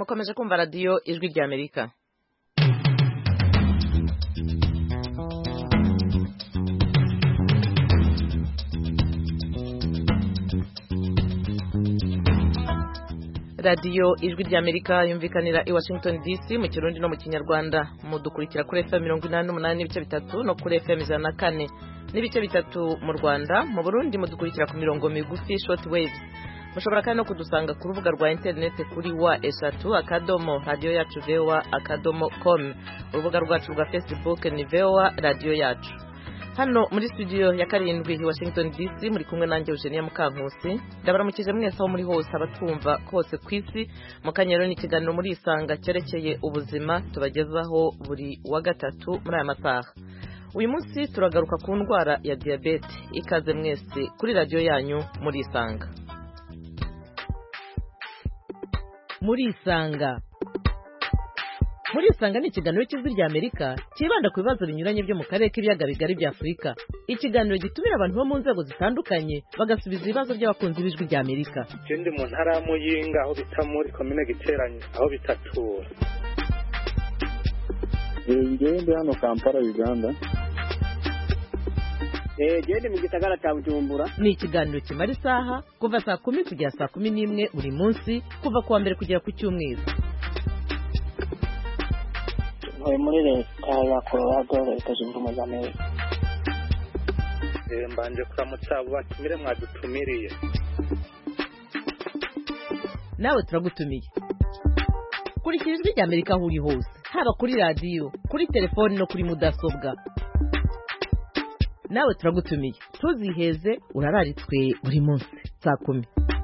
mukomeje kumva radiyo ijwi ry'Amerika. radiyo ijwi ry'Amerika yumvikanira i Washington DC mu Kirundi no mu Kinyarwanda. Mudukurikira kuri FM 88 n'ibice bitatu no kuri FM 104 n'ibice bitatu mu Rwanda. Mu Burundi mudukurikira ku mirongo migufi short waves. Mushobora kandi no kudusanga ku rubuga rwa internet kuri wa@radioyacu.com. Urubuga rwacu rwa Facebook ni VOA Radio Yacu. Hano muri studio ya karindwi i Washington DC muri kumwe nanjye Eugenia Mukankusi. Ndabaramukije mwese aho muri hose abatumva kose kwisi. Mukanyero ni kiganiro muri isanga cyerekeye ubuzima tubagezaho buri wa gatatu muri aya masaha. Uyu munsi turagaruka ku ndwara ya diabete. Ikaze mwese kuri radio yanyu muri isanga. Muri isanga ni ikiganiro cy'ijwi ry'Amerika kibanda ku bibazo binyuranye byo mu karere k'ibiyaga bigari bya Afurika. Ikiganiro gitumira abantu bo mu nzego zitandukanye bagasubiza ibibazo by'abakunzi b'ijwi ry'Amerika. Ikindi mu ntara ya Muyinga aho bita muri komine Giteranye aho bitatura. Ngende hano Kampala Uganda. Gende mu gisagara cya Bujumbura. Ni ikiganiro kimara isaha kuva saa 10 kugera saa 11 buri munsi kuva kuwa mbere kugera ku cyumweru. Muri leta ya Colorado leta zunze ubumwe za Amerika. Mbanje kuramutsa abo batumire mwadutumiriye. Nawe turagutumiye. Kurikira ijwi ry'Amerika aho uri hose, haba kuri radio, kuri telefone no kuri mudasobwa. Nawe turagutumiye. Tuziheze urararitswe buri munsi saa 10.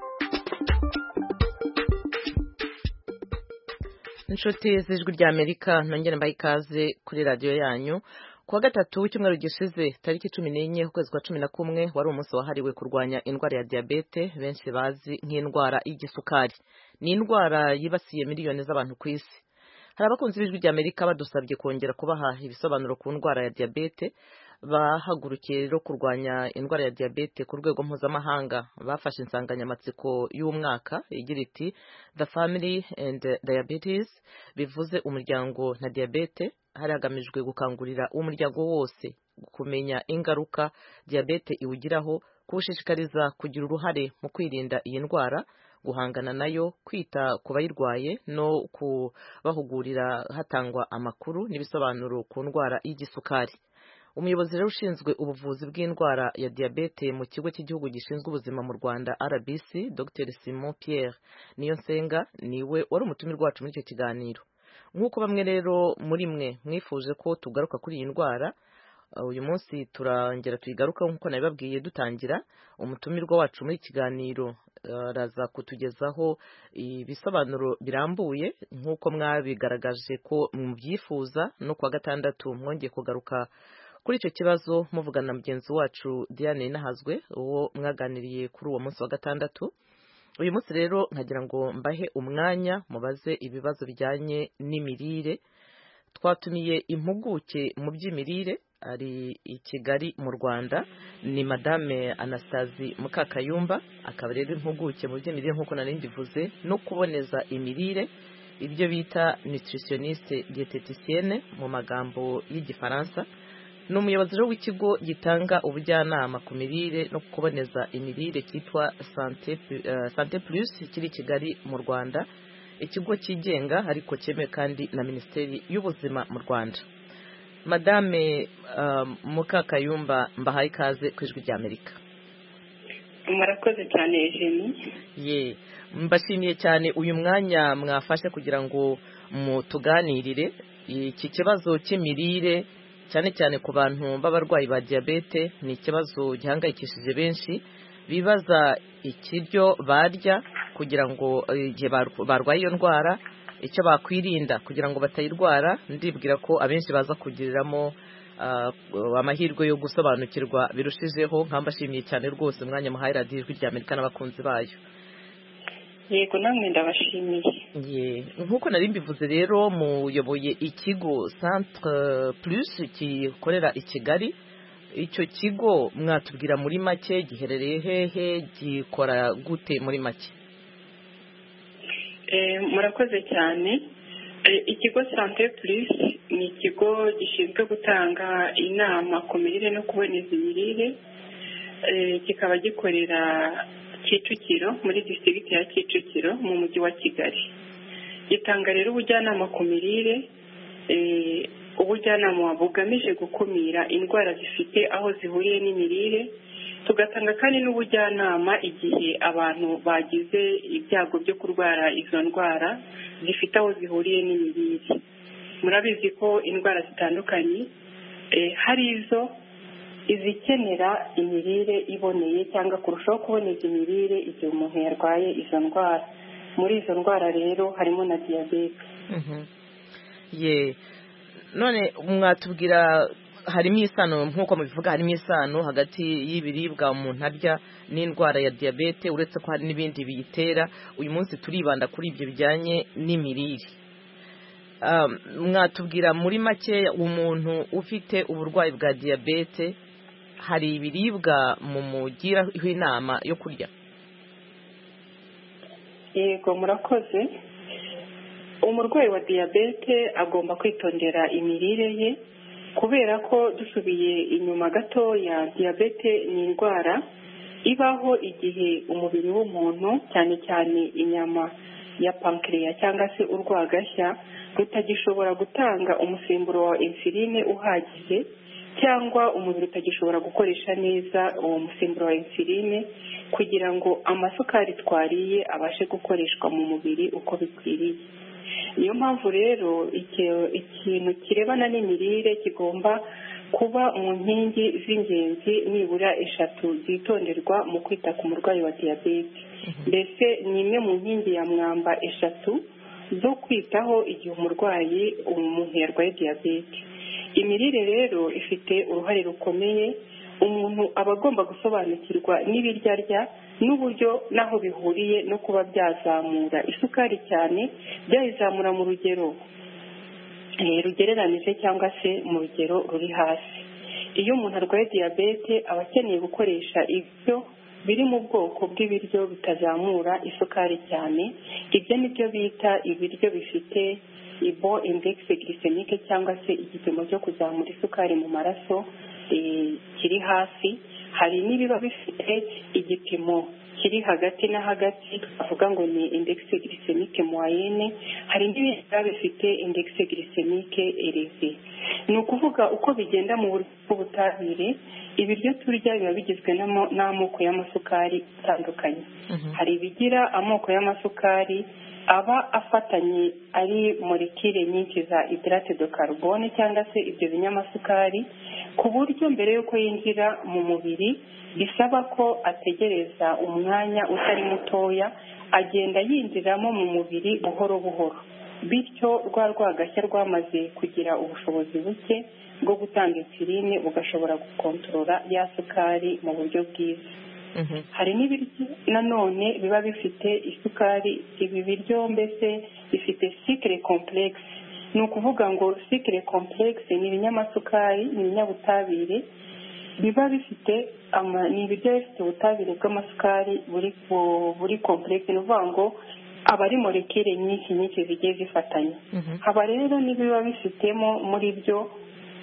Inshuti z'ijwi ry'Amerika nongere mbaye ikaze kuri radio yanyu. Kuwa gatatu w'icyumweru gishize tariki 14 ukwezi kwa 11 wari umunsi wahariwe kurwanya indwara ya diabete benshi bazi nk'indwara y'igisukari. Ni indwara yibasiye miliyoni z'abantu ku isi. Hari abakunzi b'ijwi ry'Amerika badusabye kongera kubaha ibisobanuro ku ndwara ya diabete. Bahagurukiye rero kurwanya indwara ya diabete ku rwego mpuzamahanga. Bafashe insanganyamatsiko y'umwaka igira iti The Family and Diabetes, bivuze umuryango na diabete. Hari hagamijwe gukangurira umuryango wose kumenya ingaruka diabete iwugiraho, kuwushishikariza kugira uruhare mu kwirinda iyi ndwara, guhangana nayo, kwita ku bayirwaye no kubahugurira hatangwa amakuru n'ibisobanuro ku ndwara y'igisukari. Umuyobozi rero ushinzwe ubuvuzi bw'indwara ya diabete mu kigo cy'igihugu gishinzwe ubuzima mu Rwanda RBC, Dr Simon Pierre Niyonsenga, niwe wari umutumirwa wacu muri icyo kiganiro. Nk'uko bamwe rero muri mwe mwifuje ko tugaruka kuri iyi ndwara, uyu munsi turongera tuyigaruka nk'uko nabibabwiye dutangira. Umutumirwa wacu muri kiganiro araza kutugezaho ibisobanuro birambuye nk'uko mwabigaragaje ko mubyifuza, no kuwa gatandatu mwongeye kugaruka kuri icyo kibazo muvugana na mugenzi wacu Diane Nahazwe uwo mwaganiriye kuri uwo munsi wa gatandatu. Uyu munsi rero nkagira ngo mbahe umwanya mubaze ibibazo bijyanye n'imirire. Twatumiye impuguke mu by'imirire ari i Kigali mu Rwanda, ni Madame Anastasie Mukakayumba, akaba rero impuguke mu by'imirire nk'uko nari ndivuze no kuboneza imirire, ibyo bita nutritionniste diététicienne mu magambo y'Igifaransa. Ni umuyobozi w'ikigo gitanga ubujyanama ku mirire no kuboneza imirire cyitwa Santé Plus kiri Kigali mu Rwanda, ikigo cyigenga ariko cyemewe kandi na Minisiteri y'Ubuzima mu Rwanda. Madame Mukakayumba, mbahaye ikaze ku ijwi ry'Amerika. Murakoze cyane Eugenie. Mbashimiye cyane uyu mwanya mwafashe kugira ngo mutuganirire iki kibazo cy'imirire, cyane cyane ku bantu b'abarwayi ba diabete. Ni ikibazo gihangayikishije benshi, bibaza ikiryo barya kugira ngo igihe barwaye iyo ndwara, icyo bakwirinda kugira ngo batayirwara. Ndibwira ko abenshi baza kugiriramo amahirwe yo gusobanukirwa birushijeho. Nkambashimiye cyane rwose umwanya muhaye radiyo ijwi ry'Amerika n'abakunzi bayo. Yego namwe ndabashimiye. Nk'uko nari mbivuze rero, muyoboye ikigo Centre Plus gikorera i Kigali. Icyo kigo mwatubwira muri make giherereye hehe, gikora gute muri make? murakoze cyane. Ikigo Sante Plus ni ikigo gishinzwe gutanga inama ku mirire no kuboneza imirire, kikaba gikorera Kicukiro muri district ya Kicukiro mu mujyi wa Kigali. Gitanga rero ubujyanama ku mirire, ubujyanama bugamije gukumira indwara zifite aho zihuriye n'imirire. Tugatanga kandi n'ubujyanama igihe abantu bagize ibyago byo kurwara izo ndwara zifite aho zihuriye n'imirire. Murabizi ko indwara zitandukanye hari izikenera imirire iboneye cyangwa kurushaho kuboneza imirire igihe umuntu yarwaye izo ndwara. Muri izo ndwara rero harimo na diyabete. None mwatubwira, harimo isano nk'uko mubivuga, harimo isano hagati y'ibiribwa umuntu arya n'indwara ya diyabete, uretse ko hari n'ibindi biyitera. Uyu munsi turibanda kuri ibyo bijyanye n'imirire. Mwatubwira muri make, umuntu ufite uburwayi bwa diyabete hari ibiribwa mumugiraho inama yo kurya? Yego, murakoze. Umurwayi wa diyabete agomba kwitondera imirire ye, kubera ko dusubiye inyuma gatoya, diyabete ni indwara ibaho igihe umubiri w'umuntu, cyane cyane inyama ya pancreas cyangwa se urwagashya, rutagishobora gutanga umusemburo wa insuline uhagije, cyangwa umubiri utagishobora gukoresha neza uwo musemburo wa insuline kugira ngo amasukari twariye abashe gukoreshwa mu mubiri uko bikwiriye. Niyo mpamvu rero ikintu kirebana n'imirire kigomba kuba mu nkingi z'ingenzi nibura 3 zitonderwa mu kwita ku murwayi wa diyabete. Mbese ni imwe mu nkingi ya mwamba 3 zo kwitaho igihe umuntu yarwaye diyabete. Imirire rero ifite uruhare rukomeye. Umuntu aba agomba gusobanukirwa n'ibiryo arya n'uburyo naho bihuriye no kuba byazamura isukari cyane, byayizamura mu rugero rugereranije cyangwa se mu rugero ruri hasi. Iyo umuntu arwaye diyabete aba akeneye gukoresha ibyo biri mu bwoko bw'ibiryo bitazamura isukari cyane. Ibyo nibyo bita ibiryo bifite ibo index glycemique cyangwa se igipimo cyo kuzamura isukari mu maraso kiri hasi. Hari n'ibiba bifite igipimo kiri hagati na hagati, twavuga ngo ni index glycemique moyenne. Hari n'ibiba bifite index glycemique élevée. Ni ukuvuga uko bigenda mu buryo bw'ubutabire, ibiryo turya biba bigizwe n'amoko y'amasukari atandukanye. Hari ibigira amoko y'amasukari aba afatanye ari molekile nyinshi za hydrate de carbone cyangwa se ibyo binyamasukari, ku buryo mbere yuko yinjira mu mubiri bisaba ko ategereza umwanya utari mutoya, agenda yinjiramo mu mubiri buhoro buhoro. Bityo rwagashya rwamaze kugira ubushobozi buke bwo gutanga insuline bugashobora gukontorora ya sukari mu buryo bwiza. Hari n'ibiryo nanone biba bifite isukari. Ibi biryo mbese bifite cycle complexe. Ni ukuvuga ngo cycle complexe ni ibinyamasukari, ni ibinyabutabire biba bifite ni ibiryo bifite ubutabire bw'amasukari buri complexe. Ni ukuvuga ngo aba ari molekile nyinshi zigiye zifatanye. Haba rero n'ibiba bifitemo muri byo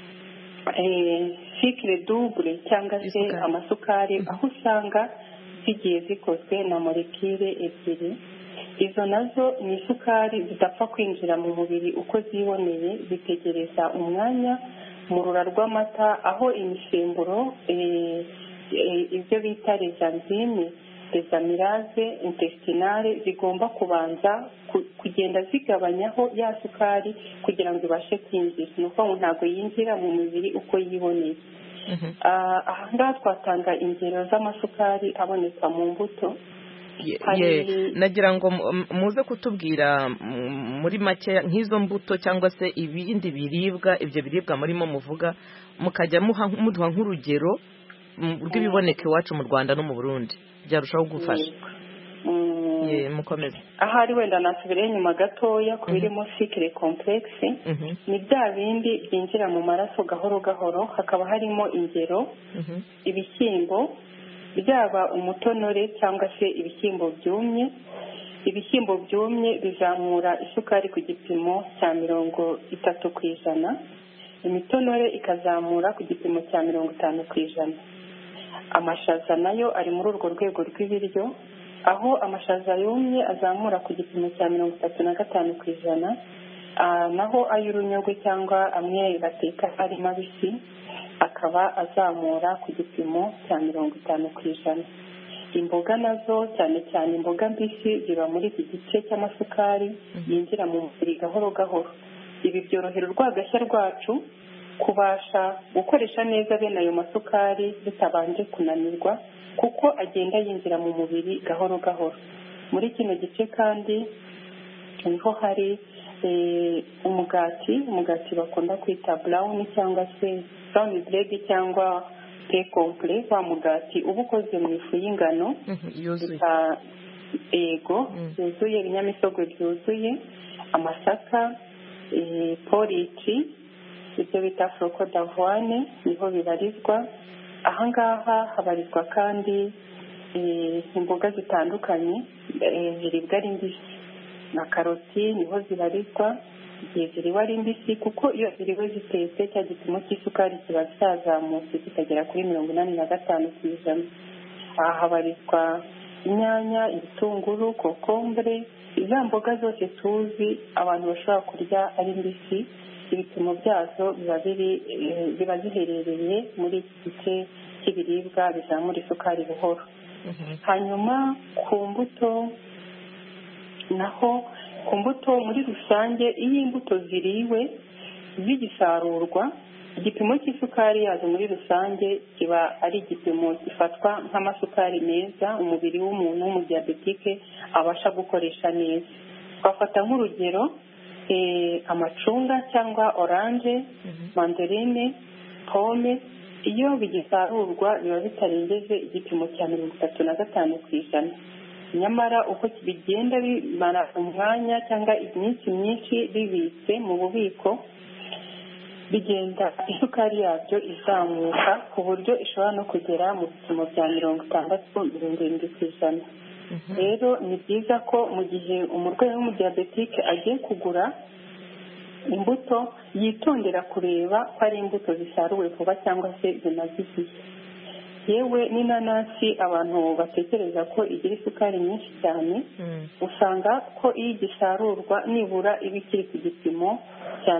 cycle double cyangwa se amasukari, aho usanga zigiye zikozwe na molekile ebyiri. Izo nazo ni isukari zidapfa kwinjira mu mubiri uko ziboneye, zitegereza umwanya mu rura rw'amata, aho imisemburo ibyo bita les enzymes, les amylase intestinale zigomba kubanza kugenda zigabanyaho ya sukari kugira ngo ibashe kwinjira. Ni ukuvuga ngo ntabwo yinjira mu mubiri uko yiboneye. Aha ngaha twatanga ingero z'amasukari aboneka mu mbuto. Nagira ngo muze kutubwira muri make nk'izo mbuto cyangwa se ibindi biribwa, ibyo biribwa murimo muvuga, mukajya muduha nk'urugero rw'ibiboneka iwacu mu Rwanda no mu Burundi, byarushaho gufasha. Mukomeze. Ahari wenda nasubirayo inyuma gatoya ku birimo cycle complexe. Ni bya bindi byinjira mu maraso gahoro gahoro. Hakaba harimo ingero ibishyimbo, byaba umutonore cyangwa se ibishyimbo byumye, ibishyimbo byumye bizamura isukari ku gipimo cya 30%, imitonore ikazamura ku gipimo cya 50%. Amashaza nayo ari muri urwo rwego rw'ibiryo, aho amashaza yumye azamura ku gipimo cya 35%, naho ay'urunyogwe cyangwa amwe bateka ari mabisi akaba azamura ku gipimo cya 50%. Imboga nazo cyane cyane imboga mbisi ziba muri iki gice cy'amasukari yinjira mu mubiri gahoro gahoro. Ibi byorohera urwagashya rwacu kubasha gukoresha neza bene ayo masukari bitabanje kunanirwa, kuko agenda yinjira mu mubiri gahoro gahoro. Muri kino gice kandi niho hari umugati bakunda kwita brown cyangwa se brown bread cyangwa pain complet, wa mugati uba ukoze mu ifu y'ingano yuzuye, yuzuye, ibinyamisogwe byuzuye, amasaka, porridge, ibyo bita flocon d'avoine niho bibarizwa. Ahangaha habarizwa kandi imboga zitandukanye ziribwa ari mbisi, na karoti niho zibarizwa igihe ziriwe ari mbisi, kuko iyo ziriwe zitetse cya gipimo cy'isukari kiba cyazamutse kikagera kuri 85%. Aha habarizwa inyanya, ibitunguru, kokombure, iza mboga zose tuzi abantu bashobora kurya ari mbisi. Ibipimo byazo biba ziherereye muri iki gice cy'ibiribwa bizamura isukari buhoro. Hanyuma ku mbuto naho, ku mbuto muri rusange, iyo imbuto ziriwe zigisarurwa, igipimo cy'isukari yazo muri rusange kiba ari igipimo gifatwa nk'amasukari meza umubiri w'umuntu w'umudiyabetike abasha gukoresha neza. Twafata nk'urugero amacunga cyangwa oranje, mandarine, pome, iyo bigisarurwa biba bitarengeje igipimo cya 35%. Nyamara uko bigenda bimara umwanya cyangwa iminsi myinshi bibitse mu bubiko, bigenda isukari yabyo izamuka ku buryo ishobora no kugera mu bipimo bya 60-70%. Rero ni byiza ko mu gihe umurwayi w'umudiyabetike agiye kugura imbuto yitondera kureba ko ari imbuto zisaruwe vuba cyangwa se zimaze igihe. Yewe n'inanasi abantu batekereza ko igira isukari nyinshi cyane, usanga ko iyo igisarurwa nibura iba ikiri ku gipimo cya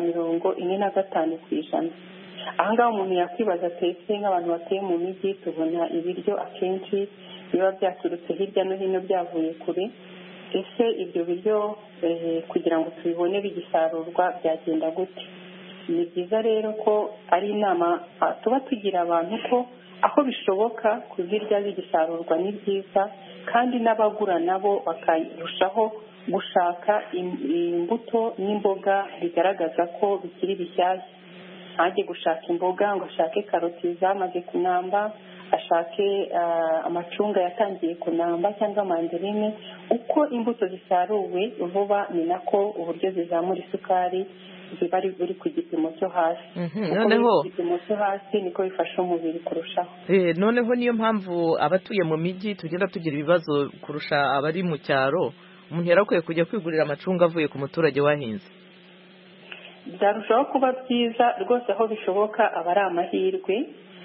45%. Ahangaha umuntu yakwibaza atetse nk'abantu batuye mu mijyi tubona ibiryo akenshi biba byaturutse hirya no hino byavuye kure. Ese ibyo biryo kugira ngo tubibone bigisarurwa byagenda gute? Ni byiza rero ko ari inama tuba tugira abantu ko aho bishoboka kuzirya zigisarurwa ni byiza, kandi n'abagura nabo bakarushaho gushaka imbuto n'imboga bigaragaza ko bikiri bishyashya. Ntajye gushaka imboga ngo ashake karoti zamaze kunamba, ashake amacunga yatangiye kunamba cyangwa mandarine. Uko imbuto zisaruwe vuba ni nako uburyo zizamura isukari ziba buri ku gipimo cyo hasi. Noneho igipimo cyo hasi niko bifasha umubiri kurushaho. Noneho niyo mpamvu abatuye mu mijyi tugenda tugira ibibazo kurusha abari mu cyaro. Umuntu yarakwiye kujya kwigurira amacunga avuye ku muturage wahinze. Byarushaho kuba byiza rwose, aho bishoboka aba ari amahirwe,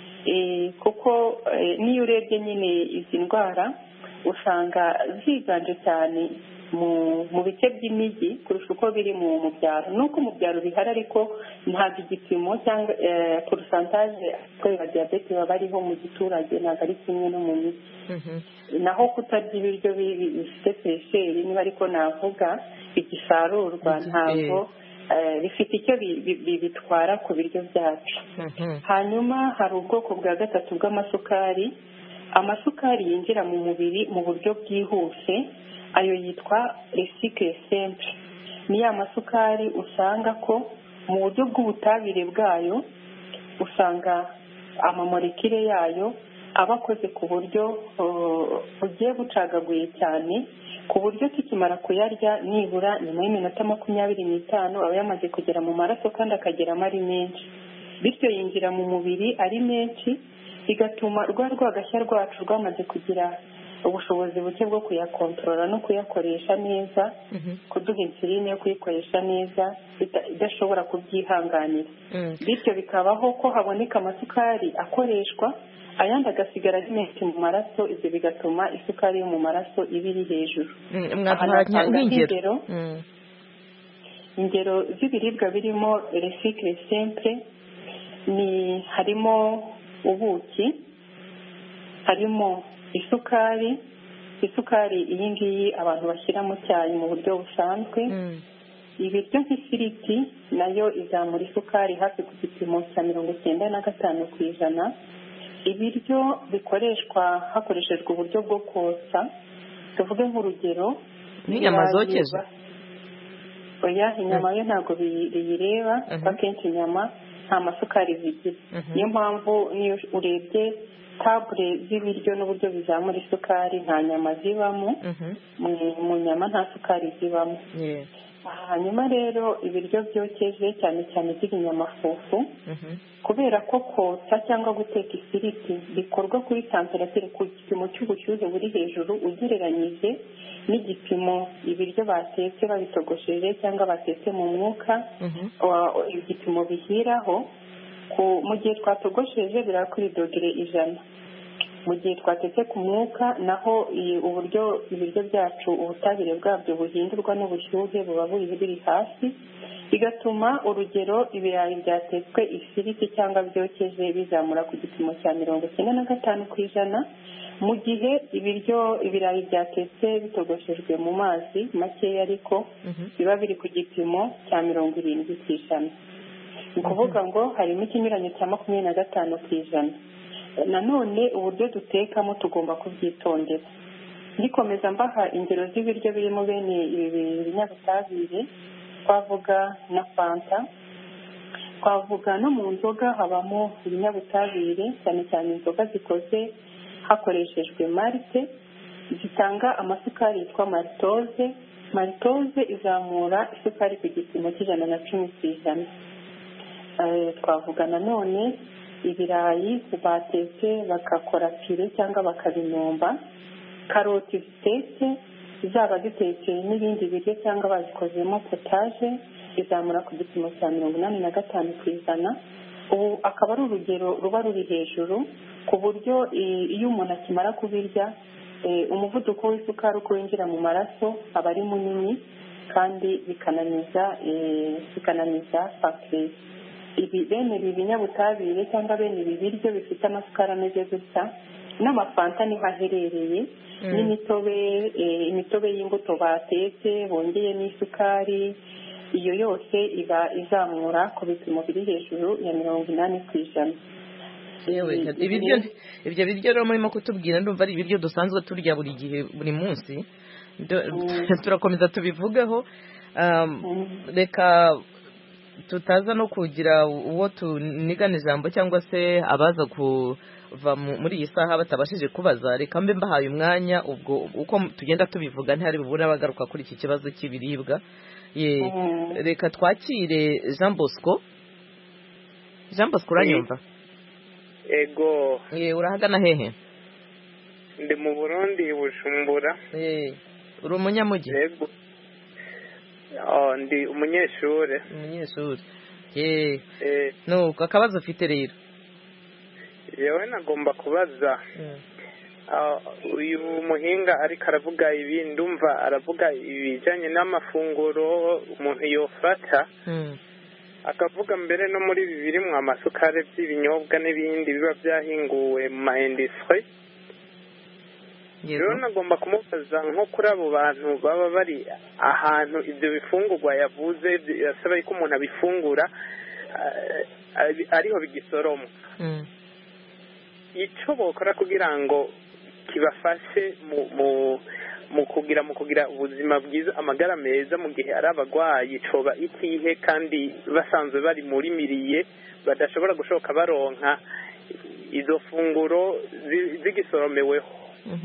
kuko niyo urebye nyine izi ndwara usanga ziganje cyane mu bice by'imijyi kurusha uko biri mu byaro. Nuko mu byaro bihari, ariko ntabwo igipimo cyangwa porosantaje ya diyabete baba bariho mu giturage ntabwo ari kimwe no mu mijyi. Naho kutarya ibiryo bifite sesheri, niba ariko navuga bigisarurwa, ntabwo bifite icyo bitwara ku biryo byacu. Hanyuma hari ubwoko bwa gatatu bw'amasukari. Amasukari yinjira mu mubiri mu buryo bwihuse, ayo yitwa recycle simple. Ni ya masukari usanga ko mu buryo bw'ubutabire bwayo usanga amamolekile yayo aba akoze ku buryo bugiye bucagaguye cyane, ku buryo tukimara kuyarya nibura nyuma y'iminota 25 aba yamaze kugera mu maraso kandi akageramo ari menshi. Bityo yinjira mu mubiri ari menshi, bigatuma rwagashya rwacu rwamaze kugira ubushobozi buke bwo kuyakontorora no kuyakoresha neza, kuduha insuline yo kuyikoresha neza idashobora kubyihanganira. Bityo bikabaho ko haboneka amasukari akoreshwa, ayandi agasigara ari menshi mu maraso, ibyo bigatuma isukari yo mu maraso iba iri hejuru. Ingero z'ibiribwa birimo recycle simple harimo ubuki, harimo isukari iyi ngiyi abantu bashyira mu cyayi mu buryo busanzwe. Ibiryo nk'ifiriti nayo izamura isukari hafi ku gipimo cya 95%. Ibiryo bikoreshwa hakoreshejwe uburyo bwo kotsa, tuvuge nk'urugero n'inyama zokeje. Oya, inyama yo ntabwo biyireba, akenshi inyama nta masukari zigira. Niyo mpamvu niyo urebye tabure z'ibiryo n'uburyo bizamura isukari, nta nyama zibamo. Mu nyama nta sukari zibamo. Hanyuma rero ibiryo byokeje cyane cyane by'inyamafufu, kubera ko kotsa cyangwa guteka ifiriti bikorwa kuri temperature ku gipimo cy'ubushyuhe buri hejuru ugereranyije n'igipimo ibiryo batetse babitogosheje cyangwa batetse mu mwuka, igipimo bihiraho. Mu gihe twatogosheje bira kuri dogere 100, mu gihe twatetse ku mwuka naho uburyo ibiryo byacu ubutabire bwabyo buhindurwa n'ubushyuhe buba buri hasi, bigatuma urugero ibirayi byatetswe ifiriti cyangwa byokeje bizamura ku gipimo cya 95%, mu gihe ibirayi byatetse bitogoshejwe mu mazi makeya ariko biba biri ku gipimo cya 70%. Ni ukuvuga ngo harimo ikinyuranyo cya 25%. Nanone uburyo dutekamo tugomba kubyitondera. Nikomeza mbaha ingero z'ibiryo birimo bene ibi binyabutabire, twavuga na fanta, twavuga no mu nzoga habamo ibinyabutabire, cyane cyane inzoga zikoze hakoreshejwe marite zitanga amasukari yitwa maltose. Maltose izamura isukari ku gipimo cy'110%. Twavuga nanone ibirayi batetse bagakora pire cyangwa bakabinomba, karoti zitetse zaba zitetse n'ibindi biryo cyangwa bazikozemo potage izamura ku gipimo cya 85%. Ubu akaba ari urugero ruba ruri hejuru ku buryo iyo umuntu akimara kubirya umuvuduko w'isukari uko winjira mu maraso aba ari munini kandi bikananiza pancreas. Bene ibi binyabutabire cyangwa bene ibi biryo bifite amasukari ameze gutya n'amafanta niho aherereye, imitobe y'imbuto batetse bongeye n'isukari, iyo yose iba izamura ku bipimo biri hejuru ya 80%. Ibyo biryo rero murimo kutubwira ndumva ari ibiryo dusanzwe turya buri gihe buri munsi, turakomeza tubivugeho. Reka tutaza no kugira uwo tunigana ijambo cyangwa se abaza kuva muri iyi saha batabashije kubaza, reka mbe mbahaye umwanya ubwo uko tugenda tubivuga ntihari bubura abagaruka kuri iki kibazo cy'ibiribwa. Reka twakire Jean Bosco. Jean Bosco, uranyumva? Ego. Urahagana hehe? Ndi mu Burundi, Bujumbura. Uri umunyamugi? Ego. Ndi umunyeshuri. Nuko akabazo ufite rero? Yewe nagomba kubaza, uyu muhinga ariko aravuga ibi, ndumva aravuga ibijyanye n'amafunguro umuntu yofata, akavuga mbere no muri ibi birimo amasukari by'ibinyobwa n'ibindi biba byahinguwe mu ma industry. Rero nagomba kumubaza nko kuri abo bantu baba bari ahantu ibyo bifungurwa yavuze yasaba ko umuntu abifungura ariho bigisoromwa, icyo bokora kugira ngo kibafashe mu kugira ubuzima bwiza, amagara meza mu gihe ari abagwayi, coba ikihe kandi basanzwe bari muri miriye badashobora gushoka baronka izo funguro zigisoromeweho.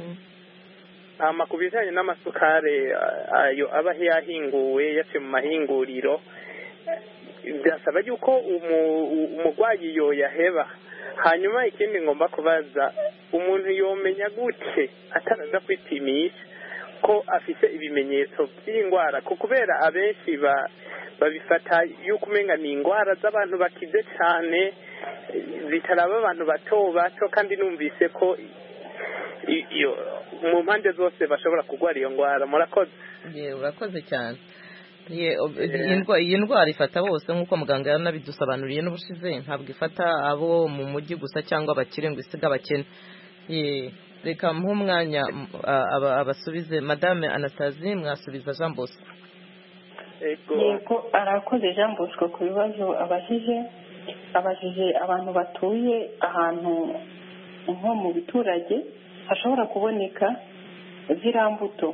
Ku bijyanye n'amasukari ayo aba yahinguwe yaciye mu mahinguriro, byasaba yuko umurwayi yoyaheba hanyuma ikindi ngomba kubaza umuntu yomenya gute ataraza kwipimisha ko afite ibimenyetso by'indwara kubera abenshi babifata yuko umenga ni indwara z'abantu bakize cyane zitaraba abantu bato bato kandi numvise ko mu mpande zose bashobora kurwara iyo ndwara. murakoze. urakoze cyane. iyi ndwara ifata bose nk'uko muganga yanabidusobanuriye n'ubushize, ntabwo ifata abo mu mujyi gusa cyangwa abakire ngo isige abakene. reka muhe umwanya abasubize. Madame Anastasie, mwasubiza Jean Bosco. yego arakoze Jean Bosco ku bibazo abajije abantu batuye ahantu nko mu biturage hashobora kuboneka ziriya mbuto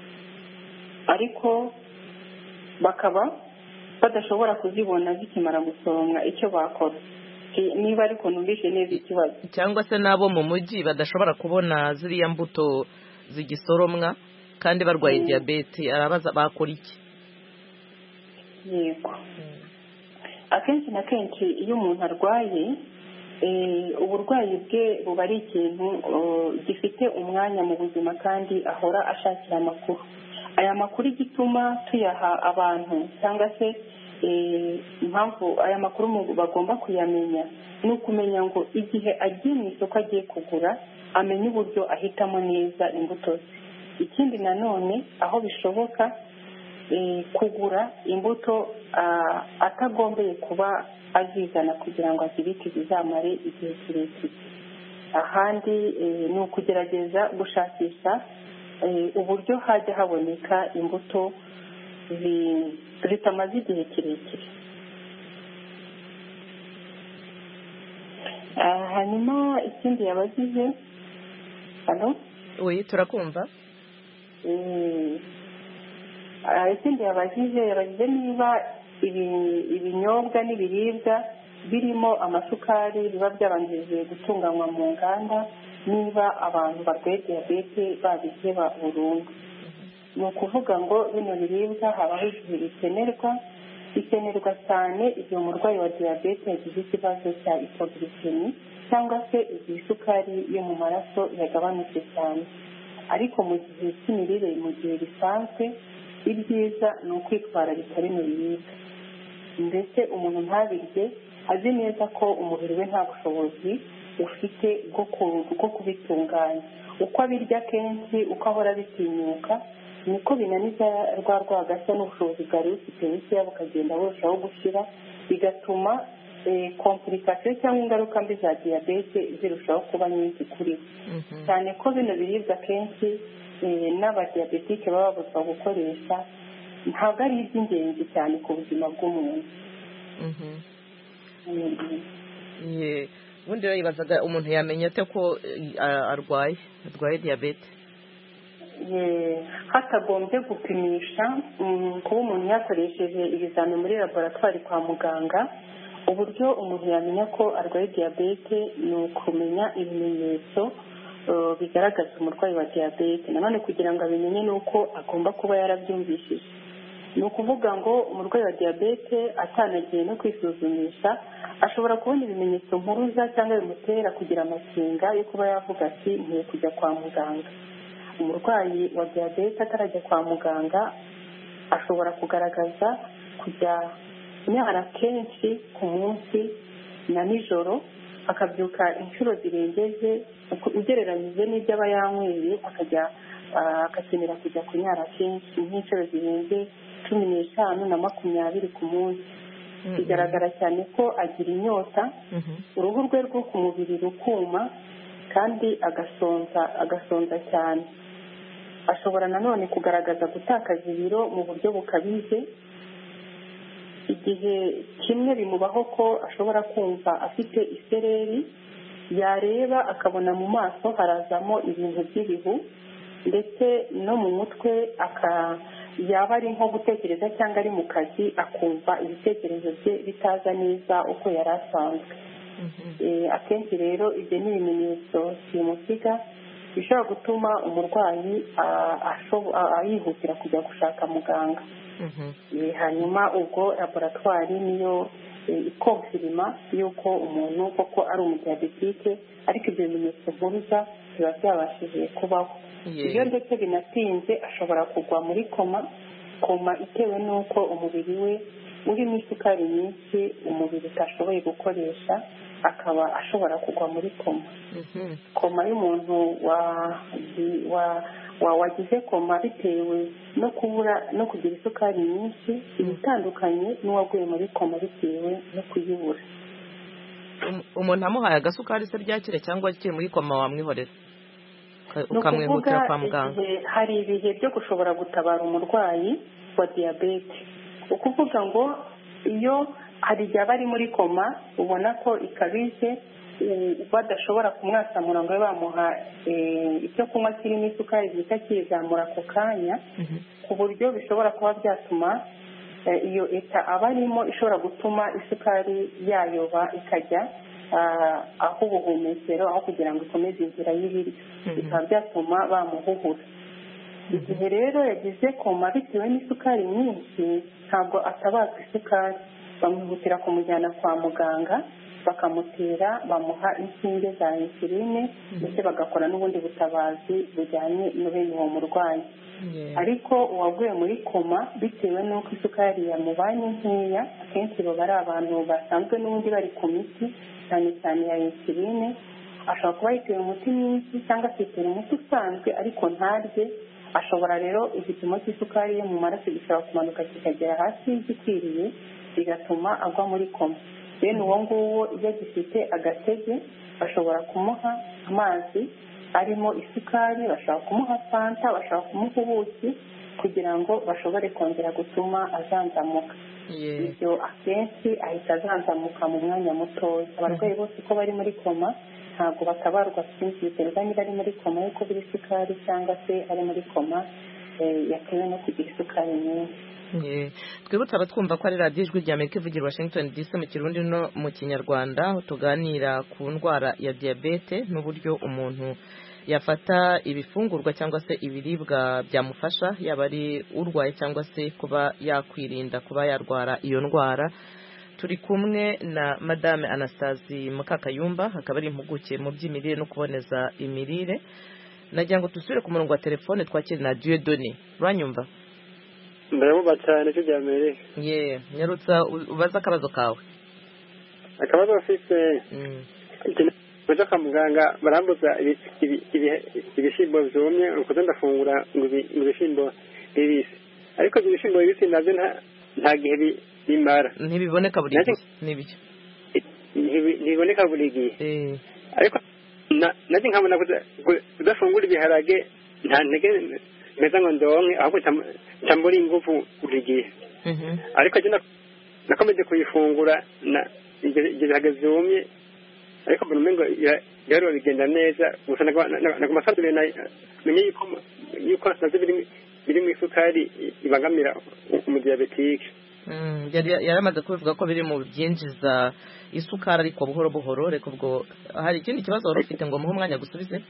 ariko bakaba badashobora kuzibona zikimara gusoromwa. icyo bakora niba ariko numvise neza ikibazo, cyangwa se n'abo mu mujyi badashobora kubona ziriya mbuto zigisoromwa kandi barwaye diyabete, arabaza bakora iki? yego akenshi na kenshi iyo umuntu arwaye uburwayi bwe buba ari ikintu gifite umwanya mu buzima kandi ahora ashakira amakuru. aya makuru igituma tuyaha abantu cyangwa se impamvu aya makuru bagomba kuyamenya ni ukumenya ngo igihe agiye mu isoko agiye kugura amenye uburyo ahitamo neza imbuto ze. ikindi nanone aho bishoboka kugura imbuto atagombeye kuba azizana kugira ngo azibike zizamare igihe kirekire. ahandi ni ukugerageza gushakisha uburyo hajya haboneka imbuto zitamaze igihe kirekire. hanyuma ikindi yabajije turakumva. ikindi yabajije niba ibinyobwa n'ibiribwa birimo amasukari biba byabanjije gutunganywa mu nganda, niba abantu barwaye diyabete babiheba burundu. ni ukuvuga ngo bino biribwa habaho igihe bikenerwa cyane igihe umurwayi wa diyabete yagize ikibazo cya hypoglycemia cyangwa se igihe isukari yo mu maraso yagabanutse cyane. ariko mu gihe cy'imirire mu gihe bisanzwe ibyiza ni ukwitwararika bino biribwa, ndetse umuntu ntabirye azi neza ko umubiri we nta bushobozi ufite bwo kubitunganya. uko abirya kenshi, uko ahora bitinyuka, niko binaniza rwa rwagashya n'ubushobozi bwari bufite bukeya bukagenda burushaho gushyira, bigatuma komplikasiyo cyangwa ingaruka mbi za diyabete zirushaho kuba nyinshi kuri we. cyane ko bino biribwa kenshi n'abadiyabetike baba babuzwa gukoresha, ntabwo ari iby'ingenzi cyane ku buzima bw'umuntu. ubundi rero yibazaga umuntu yamenya ate ko arwaye diyabete? hatagombye gupimisha, kuba umuntu yakoresheje ibizami muri laboratwari kwa muganga. uburyo umuntu yamenya ko arwaye diyabete ni ukumenya ibimenyetso bigaragaza umurwayi wa diyabete. nanone kugira ngo abimenye ni uko agomba kuba yarabyumvishije. ni ukuvuga ngo umurwayi wa diyabete atanagiye no kwisuzumisha ashobora kubona ibimenyetso mpuruza cyangwa bimutera kugira amakenga yo kuba yavuga ati nkwiye kujya kwa muganga. umurwayi wa diyabete atarajya kwa muganga ashobora kugaragaza kujya kunyara kenshi ku munsi na nijoro, akabyuka inshuro zirengeje ugereranyije n'ibyo aba yanyweye, agakenera kujya kunyara kenshi nk'inshuro zirenze 15 na 20 ku munsi. bigaragara cyane ko agira inyota, uruhu rwe rwo ku mubiri rukuma kandi agasonza cyane. ashobora nanone kugaragaza gutakaza ibiro mu buryo bukabije. igihe kimwe bimubaho ko ashobora kumva afite isereri, yareba akabona mu maso harazamo ibintu by'ibihu, ndetse no mu mutwe yaba ari nko gutekereza cyangwa ari mu kazi akumva ibitekerezo bye bitaza neza uko yari asanzwe. akenshi rero ibyo ni ibimenyetso simusiga bishobora gutuma umurwayi yihutira kujya gushaka muganga. hanyuma ubwo laboratwari niyo ikonfirima y'uko umuntu koko ari umudiyabetike, ariko ibyo bimenyetso mpuruza biba byabashije kubaho. iyo ndetse binatinze ashobora kugwa muri koma itewe n'uko umubiri we urimo isukari nyinshi umubiri utashoboye gukoresha, akaba ashobora kugwa muri koma y'umuntu wagize koma bitewe no kubura no kugira isukari nyinshi, ibitandukanye n'uwaguye muri koma bitewe no kuyibura. umuntu amuhaye agasukari se ryakire cyangwa akiri muri koma wamwihorera ukamwihutira kwa muganga? Hari ibihe byo gushobora gutabara umurwayi wa diyabete, ukuvuga ngo iyo hari igihe aba ari muri koma ubona ko ikabije, badashobora kumwasamura ngo bamuha icyo kunywa kirimo isukari gihita kizamura ako kanya, ku buryo bishobora kuba byatuma iyo eta aba arimo ishobora gutuma isukari yayoba ikajya aho ubuhumekero, aho kugira ngo ikomeze inzira y'ibiryo, bikaba byatuma bamuhuhura. Igihe rero yagize koma bitewe n'isukari nyinshi, ntabwo atabazwa isukari, bamwihutira kumujyana kwa muganga bakamutera, bamuha inshinge za insuline ndetse bagakora n'ubundi butabazi bujyanye n'ubene uwo murwayi. Ariko uwaguye muri koma bitewe n'uko isukari yamubanye nkeya, akenshi baba ari abantu basanzwe n'ubundi bari ku miti cyane cyane ya insuline, ashobora kuba yitewe umuti mwinshi cyangwa akitera umuti usanzwe ariko ntarye, ashobora rero igipimo cy'isukari yo mu maraso gishobora kumanuka kikagera hasi y'igikwiriye, bigatuma agwa muri koma. Bene uwo nguwo iyo agifite agatege bashobora kumuha amazi arimo isukari, bashobora kumuha fanta, bashobora kumuha ubuki kugira ngo bashobore kongera gutuma azanzamuka. Ibyo akenshi ahita azanzamuka mu mwanya mutoya. Abarwayi bose uko bari muri koma ntabwo batabarwa byinshi, biterwa niba ari muri koma yo kubura isukari cyangwa se ari muri koma yatewe no kugira isukari nyinshi. twibutse abatwumva ko ari radiyo ijwi rya Amerika ivugira Washington DC mu Kirundi no mu Kinyarwanda, aho tuganira ku ndwara ya diyabete n'uburyo umuntu yafata ibifungurwa cyangwa se ibiribwa byamufasha, yaba ari urwaye cyangwa se kuba yakwirinda kuba yarwara iyo ndwara. Turi kumwe na Madame Anastasie Mukakayumba, akaba ari impuguke mu by'imirire no kuboneza imirire. Nagira ngo dusubire ku murongo wa telefone twakire na Dieudonné. Uranyumva? Ndabumva cyane cyo byamere. Nyarutsa ubaza akabazo kawe. Akabazo afite kuja kwa muganga barambuza ibishimbo byumye, ukoze ndafungura ngo ibishimbo bibisi, ariko ibishimbo bibisi navyo nta gihe bimara, ntibiboneka buri gihe. Nibyo ntibiboneka buri gihe, ariko naje nkabona kudafungura ibiharage nta ntege meza ngo ndonke, ahubwo tambura ingufu buri gihe. Ariko je nakomeje kuyifungura ibyo biharage byumye, ariko mbona umengo rero bigenda neza, gusa nakumasanzure menye yuko navyo biri mu isukari ibangamira umudiyabetike. Yaramaze kubivuga ko biri mu byinjiza isukari, ariko buhoro buhoro. Reka ubwo hari ikindi kibazo wari ufite ngo muhe umwanya gusubize?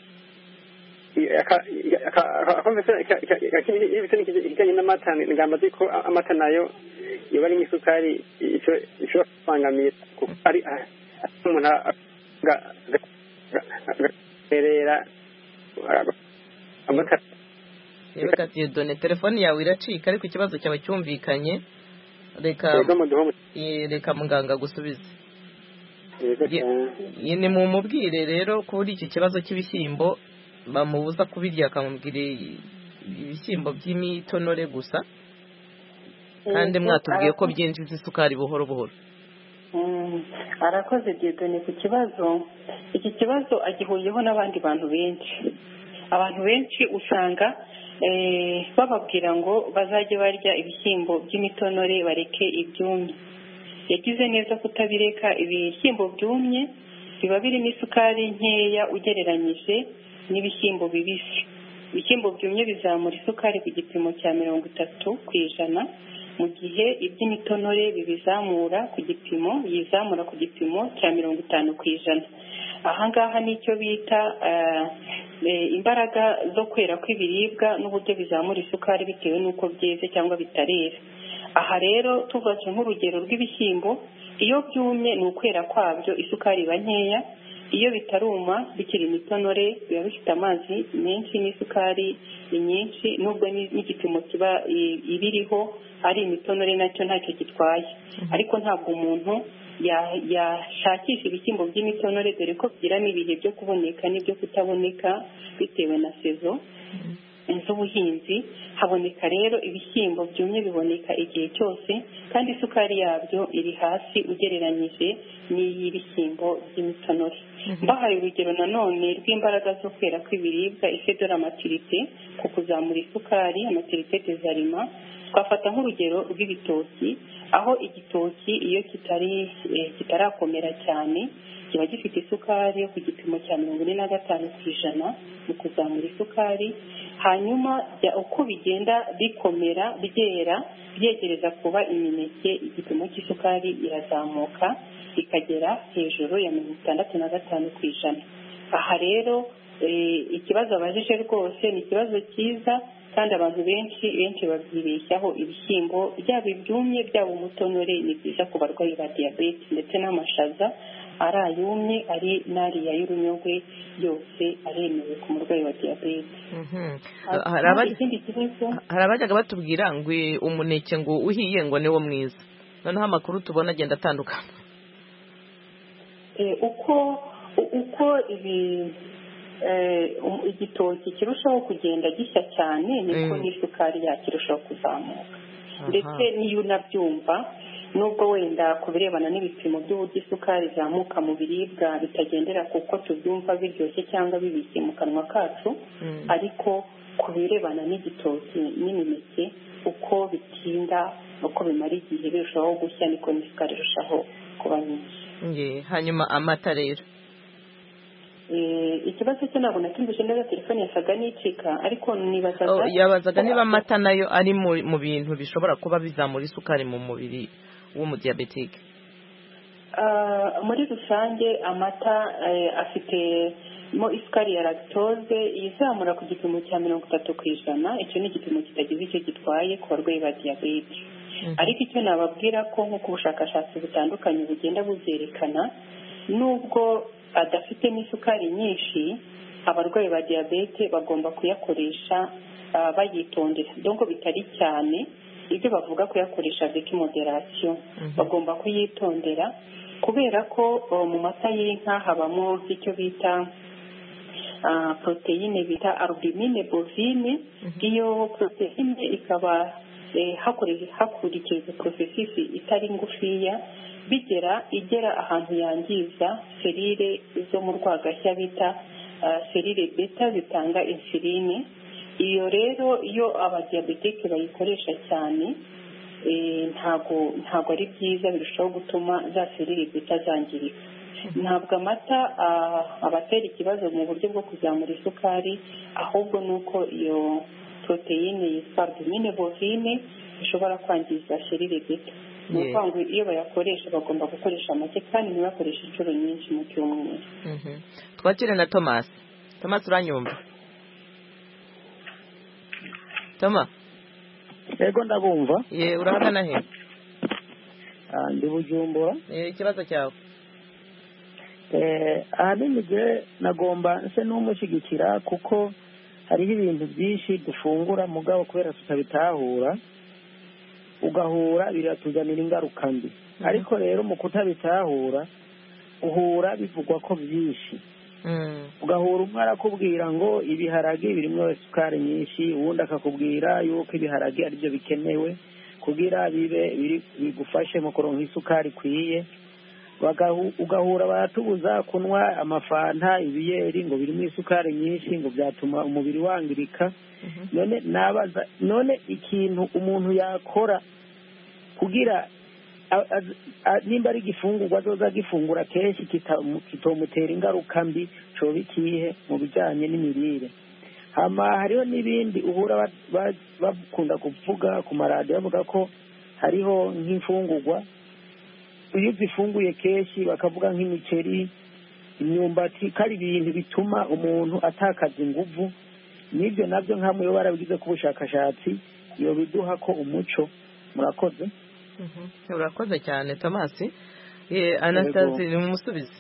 Ikijyanye n'amata, ingamba z'uko amata nayo yoba ari mu isukari ishobora kubangamira, kuko ari umuntu agaterera amata. Reka Dieudonné, telefone yawe iracika ariko ikibazo cyawe cyumvikanye. Reka muganga gusubize. Ni mu mubwire rero kuri iki kibazo cy'ibishyimbo bamubuza kubirya, akamubwira ibishyimbo by'imitonore gusa, kandi mwatubwiye ko byinjiza isukari buhoro buhoro. Arakoze Dieudonné ku kibazo. Iki kibazo agihuriyeho n'abandi bantu benshi. Abantu benshi usanga bababwira ngo bazajye barya ibishyimbo by'imitonore bareke ibyumye. Yagize neza kutabireka. Ibishyimbo byumye biba birimo isukari nkeya ugereranyije n'ibishyimbo bibisi. Ibishyimbo byumye bizamura isukari ku gipimo cya 30%, mu gihe iby'imitonore bibizamura ku gipimo cya 50%. Ahangaha nicyo bita imbaraga zo kwera kw'ibiribwa n'uburyo bizamura isukari bitewe n'uko byeze cyangwa bitarera. Aha rero tuvuze nk'urugero rw'ibishyimbo, iyo byumye ni ukwera kwabyo isukari iba nkeya, iyo bitaruma bikiri imitonore biba bifite amazi menshi n'isukari nyinshi, nubwo n'igipimo kiba ibiriho ari imitonore nacyo ntacyo gitwaye. Ariko ntabwo umuntu yashakisha ibishyimbo by'imitonore, dore ko bigira n'ibihe byo kuboneka n'ibyo kutaboneka bitewe na sezo z'ubuhinzi. Haboneka rero ibishyimbo byumye biboneka igihe cyose, kandi isukari yabyo iri hasi ugereranyije n'iy'ibishyimbo by'imitonore. Mbahaye urugero nanone rw'imbaraga zo kwera kw'ibiribwa ifedora maturite ku kuzamura isukari, amaturite tezarima. Twafata nk'urugero rw'ibitoki, aho igitoki iyo kitarakomera cyane kiba gifite isukari yo ku gipimo cya 45% mu kuzamura isukari. Hanyuma uko bigenda bikomera byera byegereza kuba imineke, igipimo cy'isukari irazamuka ikagera hejuru ya 65%. Aha rero ikibazo abajije rwose ni ikibazo cyiza, kandi abantu benshi babyibeshyaho. Ibishyimbo byaba ibyumye byaba umutonore ni byiza ku barwayi ba diyabete, ndetse n'amashaza ari ayumye ari n'ariya y'urunyogwe yose aremewe ku murwayi wa diyabete. Hari abajyaga batubwira ngo umuneke ngo uhiye ngo niwo mwiza, noneho amakuru tubona agenda atandukana. uko igitoki kirushaho kugenda gishya cyane niko n'isukari yakirushaho kuzamuka. Ndetse n'iyo unabyumva, nubwo wenda ku birebana n'ibipimo by'uburyo isukari izamuka mu biribwa bitagendera kuko tubyumva biryoshye cyangwa bibishye mu kanwa kacu, ariko ku birebana n'igitoki n'imineke, uko bitinda uko bimara igihe birushaho gushya niko n'isukari irushaho kuba nyinshi. Hanyuma amata rero, ikibazo cyo ntabwo natumvise neza, telefone yasaga n'icika, ariko nibazaga yabazaga niba amata nayo ari mu bintu bishobora kuba bizamura isukari mu mubiri w'umudiyabetike. Muri rusange amata afitemo isukari ya lactose izamura ku gipimo cya 30%. Icyo ni igipimo kitagize icyo gitwaye ku barwayi ba diyabete. Ariko icyo nababwira ko nk'uko ubushakashatsi butandukanye bugenda bubyerekana, nubwo adafitemo isukari nyinshi, abarwayi ba diyabete bagomba kuyakoresha bayitondera, donko bitari cyane. Ibyo bavuga kuyakoresha avec moderation, bagomba kuyitondera, kubera ko mu mata y'inka habamo icyo bita proteine bita albumine bovine. Iyo proteine ikaba hakurikijwe processus itari ngufiya, igera ahantu yangiza selile zo mu rwagashya bita selile beta zitanga insuline. Iyo rero iyo abadiyabetike bayikoresha cyane ntabwo ari byiza, birushaho gutuma za selile beta zangirika. Ntabwo amata abatera ikibazo mu buryo bwo kuzamura isukari, ahubwo nuko iyo proteine yitwa albumine bovine ishobora kwangiza selile beta. Ni ukuvuga ngo iyo bayakoresha bagomba gukoresha make kandi ntibakoreshe inshuro nyinshi mu cyumweru. Twakire na Thomas. Thomas, uranyumva? Toma. Yego ndabumva. Urahagana he? Ndi Bujumbura. Ikibazo cyawe? Ahanini je nagomba nse n'umushyigikira, kuko hariho ibintu byinshi dufungura mugabo kubera tutabitahura, ugahura biratuzanira ingaruka mbi. Ariko rero mu kutabitahura uhura bivugwa ko byinshi. Ugahura umwe arakubwira ngo ibiharage birimo isukari nyinshi, uwundi akakubwira yuko ibiharage aribyo bikenewe kugira bigufashe mu kuronka isukari kwiye. Ugahura baratubuza kunywa amafanta, ibiyeri ngo birimo isukari nyinshi ngo byatuma umubiri wangirika. None ikintu umuntu yakora kugira nimba ari igifungurwa azoza gifungura kenshi kitomutera ingaruka mbi, coba ikihe mu bijyanye n'imirire. Hariho n'ibindi uhura bakunda kuvuga ku maradiyo bavuga ko hariho nk'imfungurwa iyo uzifunguye kenshi bakavuga nk'imiceri, imyumbati, ko ari ibintu bituma umuntu atakaza inguvu. N'ibyo nabyo nkamwe iyo barabigize ku bushakashatsi iyo biduha ko umuco. Murakoze. Urakoze cyane Thomas. Anastasie ni umusubizi.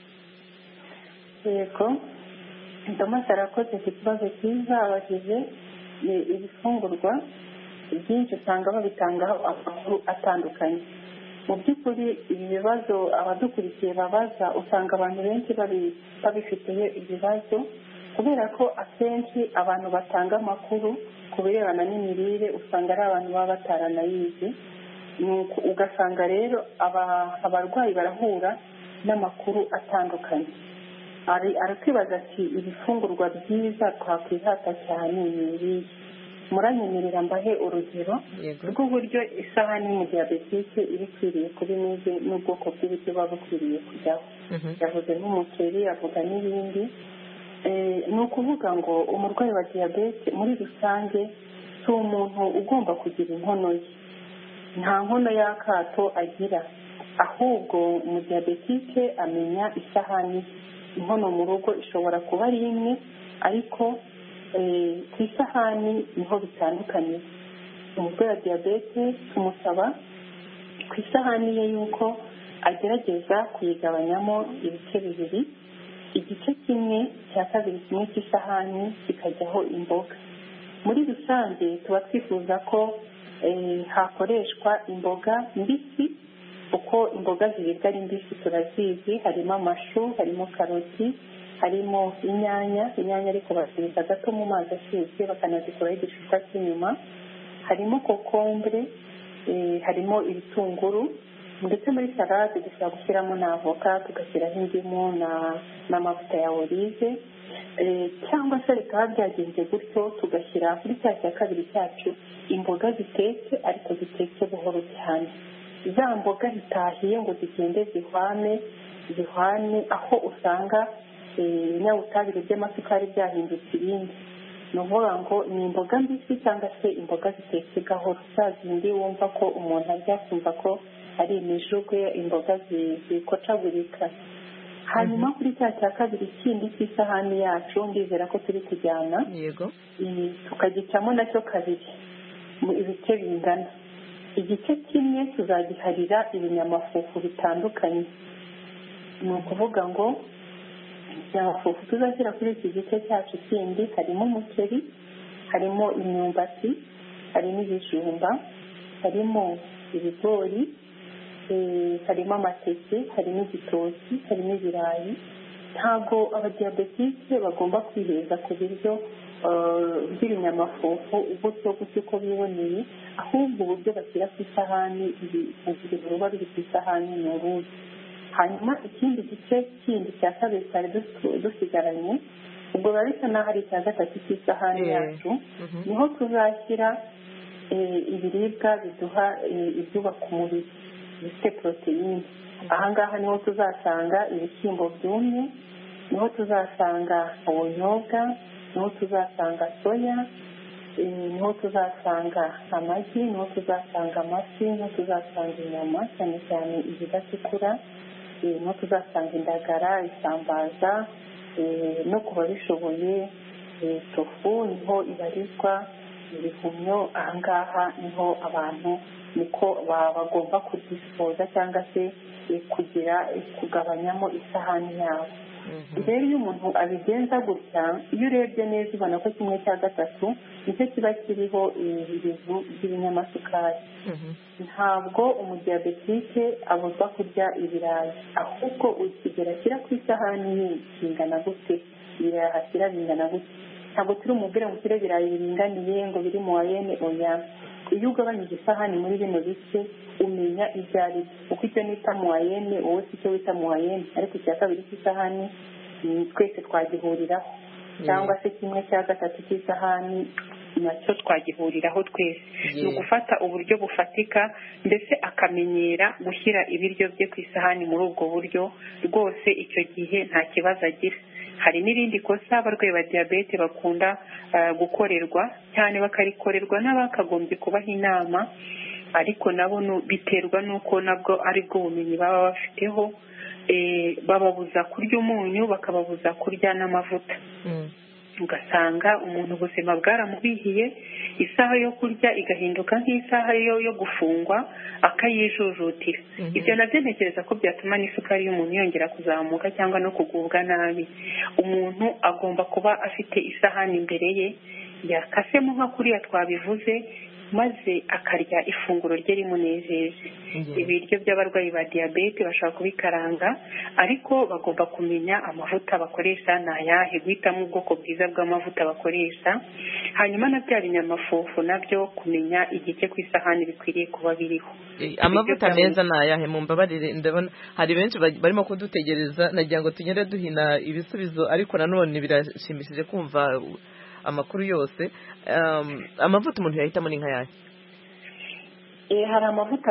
Yego Thomas arakoze ku kibazo cyiza abajije. Ibifungurwa byinshi usanga babitangaho amakuru atandukanye. Mu by'ukuri ibi bibazo abadukurikiye babaza usanga abantu benshi babifitiye ibibazo kubera ko akenshi abantu batanga amakuru ku birebana n'imirire usanga ari abantu baba bataranayizi. Ugasanga rero abarwayi barahura n'amakuru atandukanye. Arakwibaza ati ibifungurwa byiza twakwihata cyane ni ibihe? Muranyemerera mbahe urugero rw'uburyo isahani y'umudiyabetike iba ikwiriye kuba imeze n'ubwoko bw'ibiryo baba bukwiriye kujyaho. Yavuze nk'umuceri, avuga n'ibindi. Ni ukuvuga ngo umurwayi wa diyabete muri rusange si umuntu ugomba kugira inkono ye. Nta nkono y'akato agira, ahubwo umudiyabetike amenya isahani. Inkono mu rugo ishobora kuba ari imwe, ariko ku isahani niho bitandukanye. Umurwayi wa diyabete tumusaba ku isahani ye yuko agerageza kuyigabanyamo ibice bibiri, igice kimwe cya kabiri kimwe cy'isahani kikajyaho imboga. Muri rusange tuba twifuza ko hakoreshwa imboga mbisi, uko imboga ziribwa ari mbisi turazizi. Harimo amashu, harimo karoti, harimo inyanya ariko bazibika gato mu mazi ashyushye bakanazikuraho igishishwa cy'inyuma. Harimo kokombure, harimo ibitunguru, ndetse muri salade dushobora gushyiramo na avoka, tugashyiraho indimu n'amavuta ya olive, cyangwa se bikaba byagenze gutyo tugashyira kuri cya kabiri cyacu imboga zitetse ariko zitetse buhoro cyane. Za mboga zitahiye ngo zigende zihwane, aho usanga ibinyabutabire by'amasukari byahindutse ibindi. Ni ukuvuga ngo ni imboga mbisi cyangwa se imboga zitetse gahoro, za zindi wumva ko umuntu ajya kumva ko ari imijugwe, imboga zikocagurika. Hanyuma kuri cya kabiri kindi cy'isahani yacu ndizera ko turi kujyana, tukagicamo nacyo kabiri mu ibice bingana. Igice kimwe tuzagiharira ibinyamafufu bitandukanye. Ni ukuvuga ngo ibinyamafufu tuzashyira kuri iki gice cyacu kindi harimo umuceri, harimo imyumbati, harimo ibijumba, harimo ibigori, harimo amateke, harimo igitoki, harimo ibirayi. Ntabwo abadiyabetike bagomba kwiheza ku biryo by'ibinyamafufu gutyo uko biboneye, ahubwo uburyo bashyira ku isahani urugero ruba ruri ku isahani ni uruzi. Hanyuma ikindi gice kindi cya kabiri cyari dusigaranye, ubwo biba bisa n'aho ari icya gatatu cy'isahani yacu, niho tuzashyira ibiribwa biduha ibyubaka umubiri bifite poroteyine. Ahangaha niho tuzasanga ibishyimbo byumye, niho tuzasanga ubunyobwa, niho tuzasanga soya, niho tuzasanga amagi, niho tuzasanga amafi, niho tuzasanga inyama cyane cyane izidatukura, niho tuzasanga indagara, isambaza, no ku babishoboye tofu niho ibarizwa, ibihumyo. Ahangaha niho abantu niko bagomba kudisipoza cyangwa se kugabanyamo isahani yabo. Rero iyo umuntu abigenza gutya, iyo urebye neza ubona ko kimwe cya gatatu nicyo kiba kiriho ibizu by'ibinyamasukari. Ntabwo umudiyabetike abuzwa kurya ibirayi, ahubwo ukigera ashyira ku isahani ye bingana gute, ibirayi ahashyira bingana gute. Ntabwo turi umubwire ngo ushyire ibirayi biringaniye ngo biri mu wayene, oya. Iyo ugabanyije isahani muri bino bice umenya ibyo ari byo, uko icyo nita mu wayene wowe si cyo wita mu wayene, ariko icya kabiri cy'isahani twese twagihuriraho, cyangwa se kimwe cya gatatu cy'isahani nacyo twagihuriraho twese. Ni ugufata uburyo bufatika, mbese akamenyera gushyira ibiryo bye ku isahani muri ubwo buryo, rwose icyo gihe nta kibazo agira. Hari n'irindi kosa abarwayi ba diyabete bakunda gukorerwa cyane, bakarikorerwa n'abakagombye kubaha inama, ariko nabo biterwa n'uko nabwo ari bwo bumenyi baba bafiteho. Bababuza kurya umunyu, bakababuza kurya n'amavuta. ugasanga umuntu ubuzima bwaramubihiye, isaha yo kurya igahinduka nk'isaha yo gufungwa akayijujutira. Ibyo nabyo ntekereza ko byatuma n'isukari y'umuntu yongera kuzamuka cyangwa no kugubwa nabi. Umuntu agomba kuba afite isahani imbere ye yakasemo nka kuriya twabivuze, maze akarya ifunguro rye rimunejeje. Ibiryo by'abarwayi ba diyabete bashobora kubikaranga, ariko bagomba kumenya amavuta bakoresha ni ayahe, guhitamo ubwoko bwiza bw'amavuta bakoresha. Hanyuma na bya binyamafufu nabyo kumenya igice ku isahani bikwiriye kuba biriho. Amavuta meza ni ayahe? Mumbabarire, ndabona hari benshi barimo kudutegereza, nagira ngo tugende duhina ibisubizo, ariko nanone birashimishije kumva amakuru yose. Amavuta umuntu yahitamo ni nk'ayahe? Hari amavuta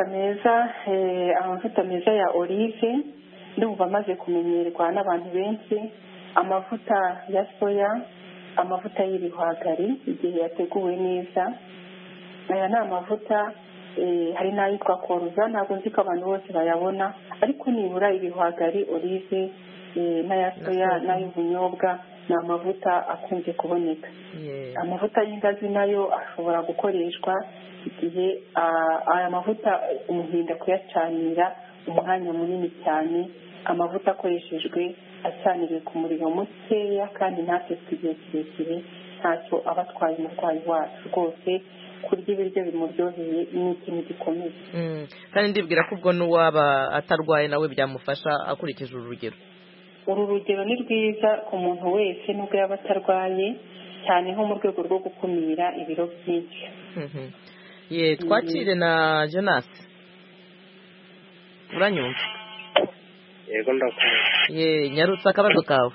meza ya olive, ndumva amaze kumenyerwa n'abantu benshi. Amavuta ya soya, amavuta y'ibihwagari igihe yateguwe neza. Aya ni amavuta, hari n'ayitwa koruza, ntabwo nzi ko abantu bose bayabona, ariko nibura ibihwagari, olive n'aya soya n'ay'ubunyobwa ni amavuta akunze kuboneka. Amavuta y'ingazi nayo ashobora gukoreshwa igihe aya mavuta umuntu yenda kuyacanira umwanya munini cyane. Amavuta akoreshejwe acaniriwe ku muriro mukeya kandi ntatetswe igihe kirekire, ntacyo aba atwaye umurwayi wacu. Rwose kurya ibiryo bimuryoheye ni ikintu gikomeye. Kandi ndibwira ko ubwo n'uwaba atarwaye nawe byamufasha akurikije uru rugero. Uru rugero ni rwiza ku muntu wese nubwo yaba atarwaye, cyane nko mu rwego rwo gukumira ibiro byinshi. Twakire na Jonas. Uranyumva? Yego ndakumva. Nyarutsa akabazo kawe.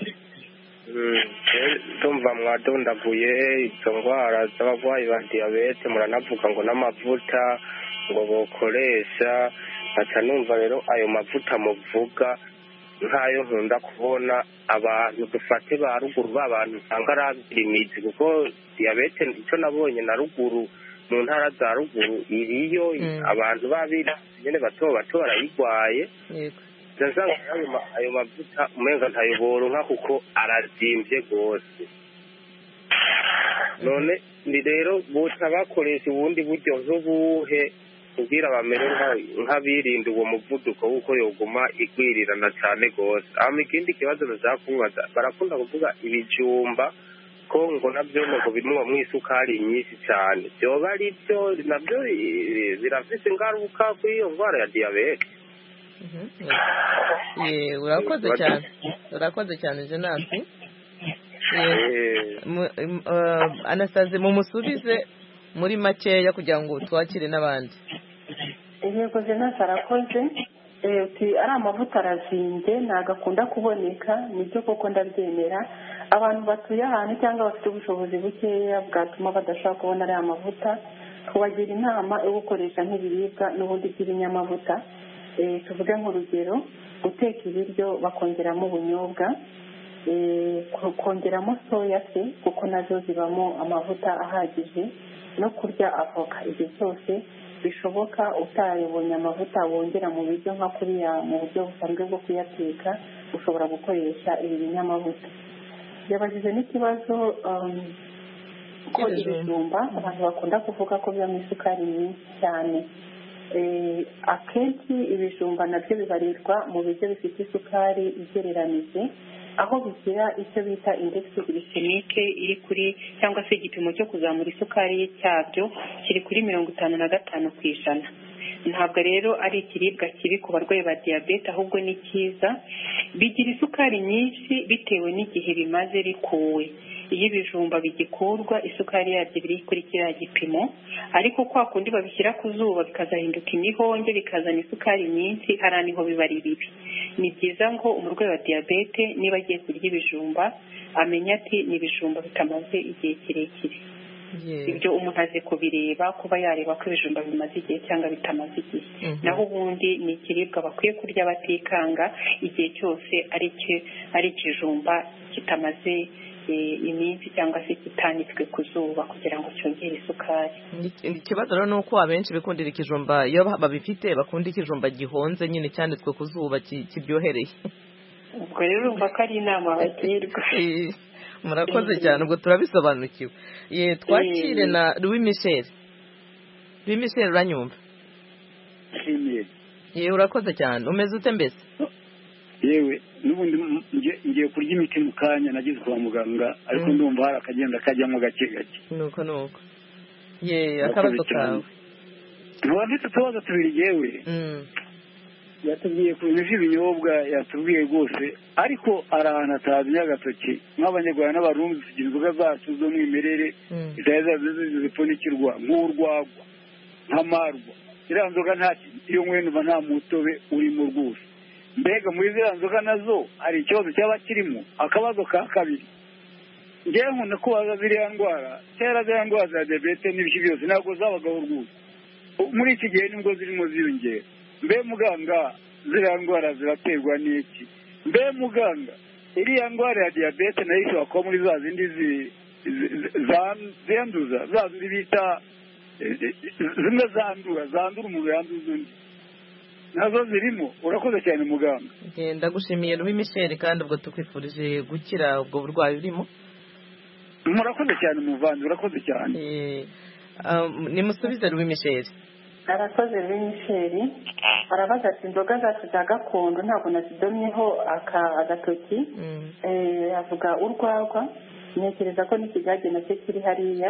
Tumva mwadondaguye izo ndwara z'abarwayi ba diyabete, muranavuga ngo n'amavuta ngo bokoresha, nkaca numva rero ayo mavuta muvuga nkayo nkunda kubona abantu dufate ba ruguru, b'abantu usanga arabira imizi, kuko diyabete icyo nabonye na ruguru mu ntara za ruguru iriyo, abantu babira nyine bato barayigwaye. Ndasanga ayo mavuta umenga ntayobora nka kuko arazimbye rwose. None ni rero buta bakoresha ubundi buryo nk'ubuhe kugira bamere nk'abirinda uwo muvuduko w'uko yoguma igwirirana cyane rwose. Ikindi kibazo nzakubaza, barakunda kuvuga ibijumba ko ngo nabyo ngo birimo mw'isukari nyinshi cyane, byoba ari byo nabyo birafite ingaruka kuri iyo ndwara ya diyabete? Urakoze cyane Jonas. Anasaze mumusubize muri makeya kugira ngo twakire n'abandi. Yego Jonas arakoze. Ari amavuta arazinze, ntabwo akunda kuboneka, nibyo koko ndabyemera. Abantu batuye ahantu cyangwa bafite ubushobozi bukeya bwatuma badashobora kubona ariya mavuta, tubagira inama yo gukoresha nk'ibiribwa n'ubundi by'ibinyamavuta. Tuvuge nk'urugero, guteka ibiryo bakongeramo ubunyobwa, kongeramo soya se kuko nazo zibamo amavuta ahagije, no kurya avoka. Ibyo byose bishoboka utarabonye amavuta wongera mu biryo nka kuriya mu buryo busanzwe bwo kuyateka, ushobora gukoresha ibi binyamavuta. Yabajije n'ikibazo ko ibijumba abantu bakunda kuvuga ko bibamo isukari nyinshi cyane. Akenshi ibijumba nabyo bibarirwa mu biryo bifite isukari igereranije, aho bigira icyo bita index glycemique iri kuri, cyangwa se igipimo cyo kuzamura isukari cyabyo kiri kuri 55%. Ntabwo rero ari ikiribwa kibi ku barwayi ba diyabete, ahubwo ni cyiza. Bigira isukari nyinshi bitewe n'igihe bimaze bikuwe. Iyo ibijumba bigikurwa isukari yabyo biri kuri kiriya gipimo, ariko kwa kundi babishyira ku zuba bikazahinduka imihonge bikazana isukari nyinshi, hari niho biba ari bibi. Ni byiza ngo umurwayi wa diyabete niba agiye kurya ibijumba amenya ati ni ibijumba bitamaze igihe kirekire. Ibyo umuntu azi kubireba, kuba yareba ko ibijumba bimaze igihe cyangwa bitamaze igihe. Naho ubundi ni ikiribwa bakwiye kurya batikanga igihe cyose ari ikijumba kitamaze iminsi cyangwa se kitanitswe ku zuba kugira ngo cyongere isukari. Ikibazo rero ni uko abenshi bikundira ikijumba, iyo babifite bakunda ikijumba gihonze nyine cyanitswe ku zuba kiryohereye. Ubwo rero urumva ko ari inama bagirwa. murakoze cyane ubwo turabisobanukiwe. Twakire na Louis Michel. Louis Michel uranyumva? Urakoze cyane. Umeze ute mbese? Yewe n'ubundi ngiye kurya imiti mu kanya nagize kwa muganga ariko ndumva hari akagenda kajyamo gake gake. Nuko akabazo kawe. Ntibafite utubazo tubiri yewe. Yatubwiye ku bintu by'ibinyobwa yatubwiye rwose ariko ari ahantu atazi agatoki nk'abanyarwanda n'abarundi tugira inzoga zacu z'umwimerere zipfunikirwa nk'urwagwa nk'amarwa iriya nzoga iyo nkwenu nta mutobe urimo rwose. Mbega muri ziriya nzoga nazo hari ikibazo cyaba kirimo. Akabazo ka kabiri ngewe nkunda kubaza ziriya ndwara kera ziriya ndwara za diyabete n'ibiki byose ntabwo zabagaho rwose. Muri iki gihe nibwo zirimo ziyongera. Mbe muganga ziriya ndwara ziraterwa n'iki? Mbe muganga iriya ndwara ya diyabete nayo ishobora kuba muri za zindi zanduza za zindi bita zimwe zandura umuntu yanduza undi nazo zirimo. Urakoze cyane muganga. Ndagushimiye Louis Michel kandi ubwo tukwifurije gukira ubwo burwayi urimo. Murakoze cyane muvandi. Urakoze cyane. Nimusubize Louis Michel. Arakoze Louis Michel arabaza ati inzoga zacu za gakondo ntabwo nazidomyeho agatoki. Avuga urwagwa ntekereza ko n'ikigage nacyo kiri hariya.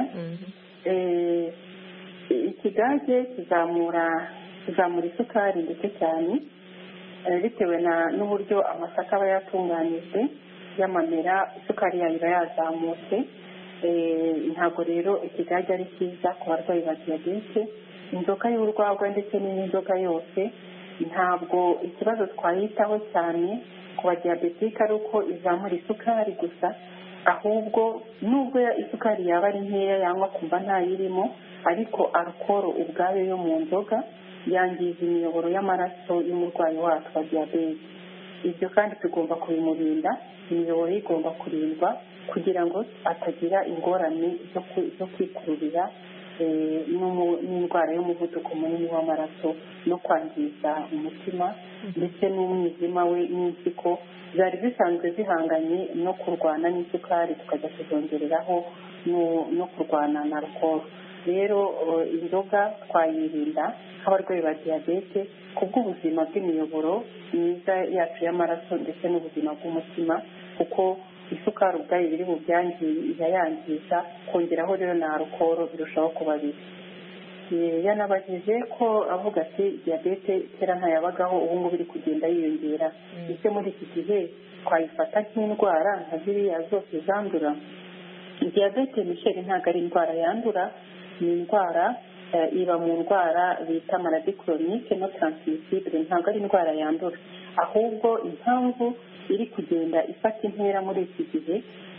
Ikigage kizamura isukari ndetse cyane bitewe n'uburyo amasaka aba yatunganijwe y'amamera isukari yayo iba yazamutse. Ntabwo rero ikigage ari cyiza ku barwayi ba diyabete. Inzoga y'urwagwa ndetse n'inzoga yose ntabwo ikibazo twayitaho cyane ku badiyabetike ari uko izamura isukari gusa, ahubwo nubwo isukari yaba ari nkeya yanywa kumva ntayirimo, ariko alukoro ubwayo yo mu nzoga yangiza imiyoboro y'amaraso y'umurwayi wacu wa diyabete. Ibyo kandi tugomba kubimurinda, imiyoboro ye igomba kurindwa kugira ngo atagira ingorane zo kwikururira n'indwara y'umuvuduko munini w'amaraso no kwangiza umutima ndetse n'umwijima we n'impyiko zari zisanzwe zihanganye no kurwana n'isukari tukajya kuzongereraho no kurwana na alukoro. Rero inzoga twayirinda nk'abarwayi ba diyabete kubw'ubuzima bw'imiyoboro myiza yacu y'amaraso ndetse n'ubuzima bw'umutima, kuko isukari ubwayo biri yangiza kongeraho rero na alukoro birushaho kuba bibi. Yanabajije ko avuga ati diyabete kera ntayabagaho ubu ngubu iri kugenda yiyongera. Ese muri iki gihe twayifata nk'indwara nka ziriya zose zandura? Diyabete Michel ntabwo ari indwara yandura, ni indwara iba mu ndwara bita maladi chronique no transmissible. Ntabwo ari indwara yandura, ahubwo impamvu iri kugenda ifata intera muri iki gihe,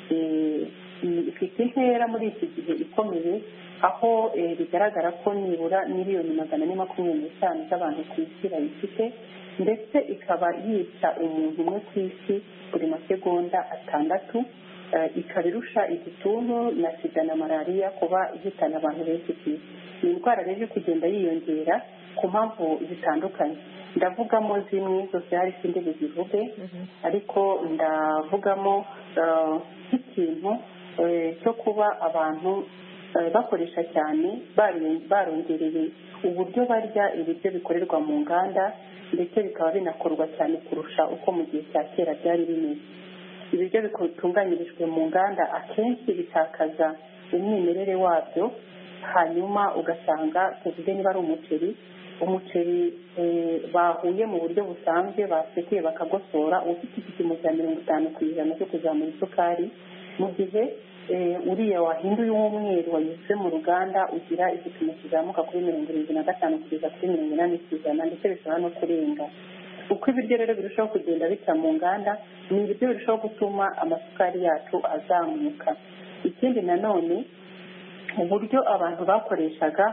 ifite intera muri iki gihe ikomeye, aho bigaragara ko nibura miliyoni 425 z'abantu ku isi bayifite, ndetse ikaba yica umuntu umwe ku isi buri masegonda 6, ikaba irusha igituntu na sida na malariya kuba ihitana abantu benshi ku isi. Ni indwara rero iri kugenda yiyongera ku mpamvu zitandukanye. Ndavugamo zimwe zose hari sindi bizivuge, ariko ndavugamo nk'ikintu cyo kuba abantu bakoresha cyane barongereye uburyo barya ibiryo bikorerwa mu nganda, ndetse bikaba binakorwa cyane kurusha uko mu gihe cya kera byari bimeze. Ibiryo bitunganyirijwe mu nganda akenshi bitakaza umwimerere wabyo, hanyuma ugasanga tuvuge niba ari umuceri bahuye mu buryo busanzwe basekuye bakagosora, ufite igipimo cya 50% cyo kuzamura isukari, mu gihe uriya wahinduye umweru wanyuze mu ruganda ugira igipimo kizamuka kuri 75 kugeza kuri 80%, ndetse bishobora no kurenga. Uko ibiryo rero birushaho kugenda bica mu nganda, ni ibiryo birushaho gutuma amasukari yacu azamuka. Ikindi nanone uburyo abantu bakoreshaga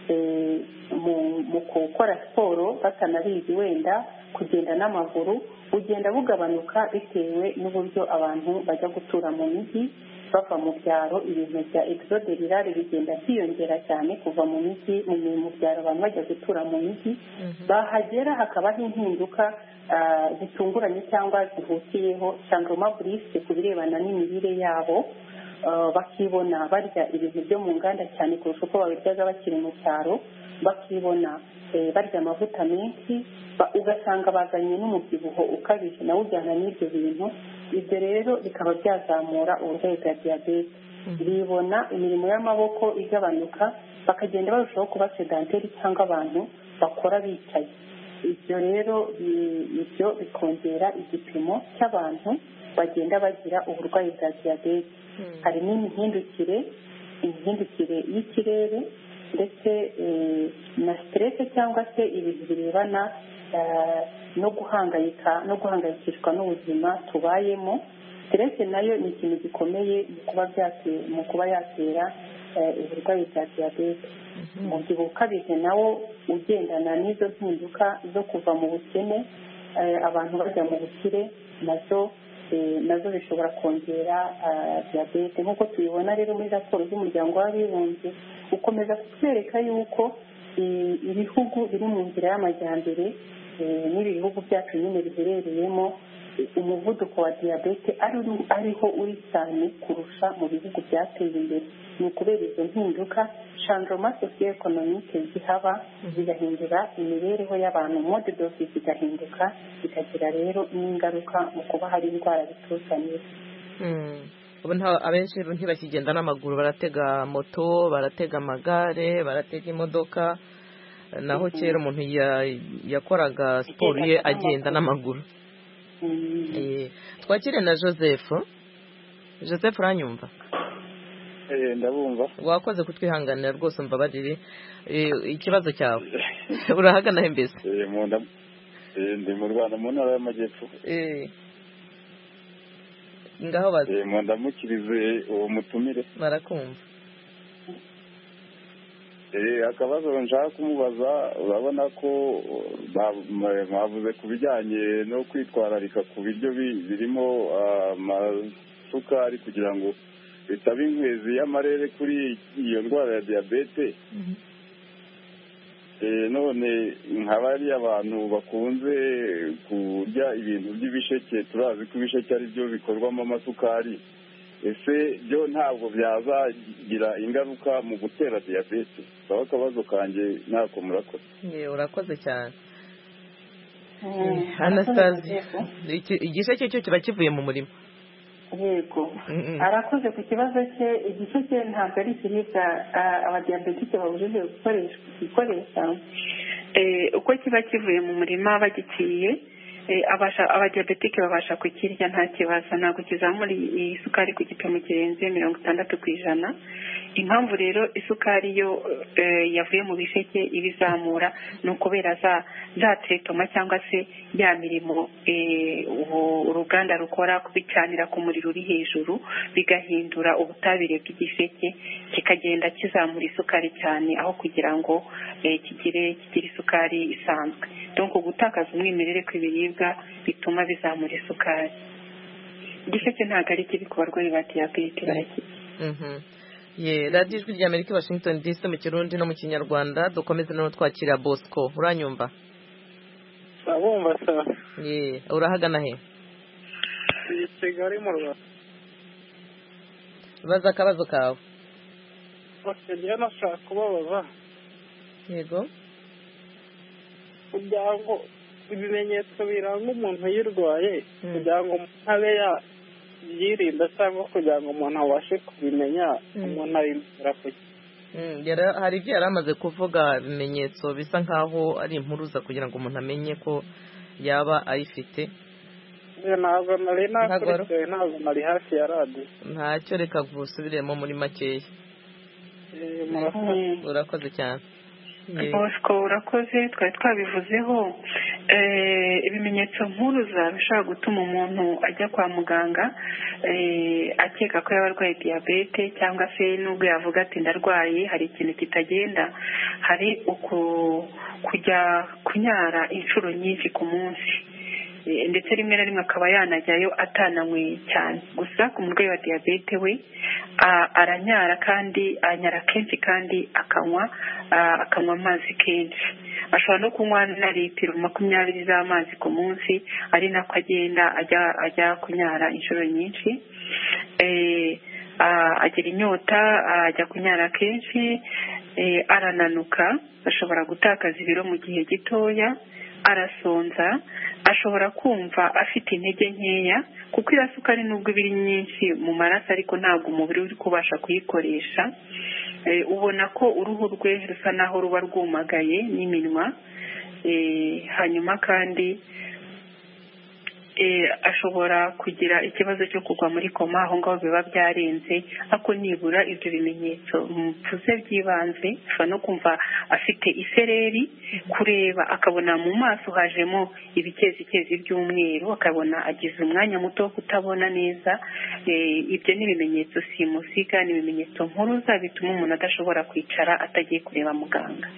mu gukora siporo batanabizi, wenda kugenda n'amaguru, ugenda bugabanuka bitewe n'uburyo abantu bajya gutura mu mijyi bava mu byaro, ibintu bya exode rural bigenda byiyongera cyane kuva mu mijyi mu byaro abantu bajya gutura mu mijyi, bahagera hakabaho impinduka zitunguranye cyangwa zihutiyeho changement brusque ku birebana n'imirire yabo, bakibona barya ibintu byo mu nganda cyane kurusha uko babiryaga bakiri mu cyaro, bakibona barya amavuta menshi, ugasanga bazanye n'umubyibuho ukabije nawe ujyana n'ibyo bintu. Ibyo rero bikaba byazamura uburwayi bwa diyabete. Bibona imirimo y'amaboko igabanuka, bakagenda barushaho kuba sedanteri cyangwa abantu bakora bicaye. Ibyo rero ibyo bikongera igipimo cy'abantu bagenda bagira uburwayi bwa diyabete. Harimo imihindukire y'ikirere ndetse na stress cyangwa se ibintu birebana no guhangayikishwa n'ubuzima tubayemo. Stress nayo ni ikintu gikomeye mu kuba yatera uburwayi bwa diyabete. Umubyibuho ukabije nawo ugendana n'izo mpinduka zo kuva mu bukene abantu bajya mu bukire, nazo bishobora kongera diyabete. Nk'uko tubibona rero muri raporo z'umuryango w'abibumbye ukomeza kutwereka yuko ibihugu biri mu nzira y'amajyambere n'ibi bihugu byacu nyine biherereyemo, umuvuduko wa diyabete ariho uri cyane kurusha mu bihugu byateye imbere. Ni ukubera izo mpinduka changement socio-economique zihaba zigahindura imibereho y'abantu, mode de vie zigahinduka, bikagira rero n'ingaruka mu kuba hari indwara bituzanira. ubu abenshi ntibakigenda n'amaguru, baratega moto, baratega amagare, baratega imodoka, naho kera umuntu yakoraga siporo ye agenda n'amaguru. Twakire na Joseph. Joseph, uranyumva? Ndabumva. Wakoze kutwihanganira rwose, mbabarire. Ikibazo cyawe urahagana he mbese? Ndi mu Rwanda mu ntara y'Amajyepfo. Ngaho baze. Ndamukirize uwo mutumire. Barakumva. Akabazo nshaka kumubaza, urabona ko bavuze ku bijyanye no kwitwararika ku biryo birimo amasukari kugira ngo bitaba inkwezi y'amarere kuri iyo ndwara ya diyabete. None nka bariya abantu bakunze kurya ibintu by'ibisheke, turazi ko ibisheke ari byo bikorwamo amasukari, ese byo ntabwo byazagira ingaruka mu gutera diyabete? Saba akabazo kanjye ntako murakoze. Urakoze cyane. Anastasia, igisheke cyo kiba kivuye mu murima? Yego, arakoze ku kibazo cye. Igisheke ntabwo ari ikiribwa abadiyabetike babujijwe gukoresha. Uko kiba kivuye mu murima bagiciye, abadiyabetike babasha kukirya nta kibazo, ntabwo kizamura isukari ku gipimo kirenze 60%. Impamvu rero isukari yo yavuye mu bisheke ibizamura ni ukubera za tretoma cyangwa se ya mirimo uruganda rukora kubicanira ku muriro uri hejuru, bigahindura ubutabire bw'igisheke, kikagenda kizamura isukari cyane aho kugira ngo kigire isukari isanzwe. Donc gutakaza umwimerere kw'ibiribwa bituma bizamura isukari. Igisheke ntabwo ari kibi ku barwayi ba diyabete, barakira. Radiyo Ijwi ry'Amerika Washington DC mu Kirundi no mu Kinyarwanda. Dukomeze no twakira Bosco. Uranyumva? Abumva sa. Urahagana he? Kigali mu Rwanda. Baza akabazo kawe. Bakigira nashaka kubabaza. Yego. Kugira ngo ibimenyetso biranga umuntu yirwaye, kugira ngo abe yirinda cyangwa kugira ngo umuntu abashe kubimenya, umuntu abimbura kuki? Hari ibyo yari amaze kuvuga, ibimenyetso bisa nkaho ari impuruza kugira ngo umuntu amenye ko yaba ayifite. Ntabwo nari nakurikiye, ntabwo nari hafi ya radiyo. Ntacyo, reka gusubiremo muri makeya. Urakoze cyane. Bosco, urakoze. Twari twabivuzeho, ibimenyetso mpuruza bishobora gutuma umuntu ajya kwa muganga akeka ko yaba arwaye diyabete, cyangwa se nubwo yavuga ati ndarwaye hari ikintu kitagenda, hari kujya kunyara inshuro nyinshi ku munsi. ndetse rimwe na rimwe akaba yanajyayo atananyweye cyane. Gusa ku murwayi wa diyabete we aranyara kandi anyara kenshi kandi akanywa amazi kenshi. Ashobora no kunywa na litiro 20 z'amazi ku munsi, ari nako agenda ajya kunyara inshuro nyinshi. Agira inyota, ajya kunyara kenshi, arananuka, ashobora gutakaza ibiro mu gihe gitoya, arasonza, ashobora kumva afite intege nkeya kuko iriya sukari nubwo ibiri nyinshi mu maraso ariko ntabwo umubiri uri kubasha kuyikoresha. Ubona ko uruhu rwe rusa naho ruba rwumagaye n'iminwa. Hanyuma kandi ashobora kugira ikibazo cyo kugwa muri koma, aho ngaho biba byarenze. Ako nibura ibyo bimenyetso mvuze by'ibanze, ashobora no kumva afite isereri, kureba akabona mu maso hajemo ibikezikezi by'umweru, akabona agize umwanya muto wo kutabona neza. Ibyo ni ibimenyetso simusiga, ni ibimenyetso mpuruza bituma umuntu adashobora kwicara atagiye kureba muganga.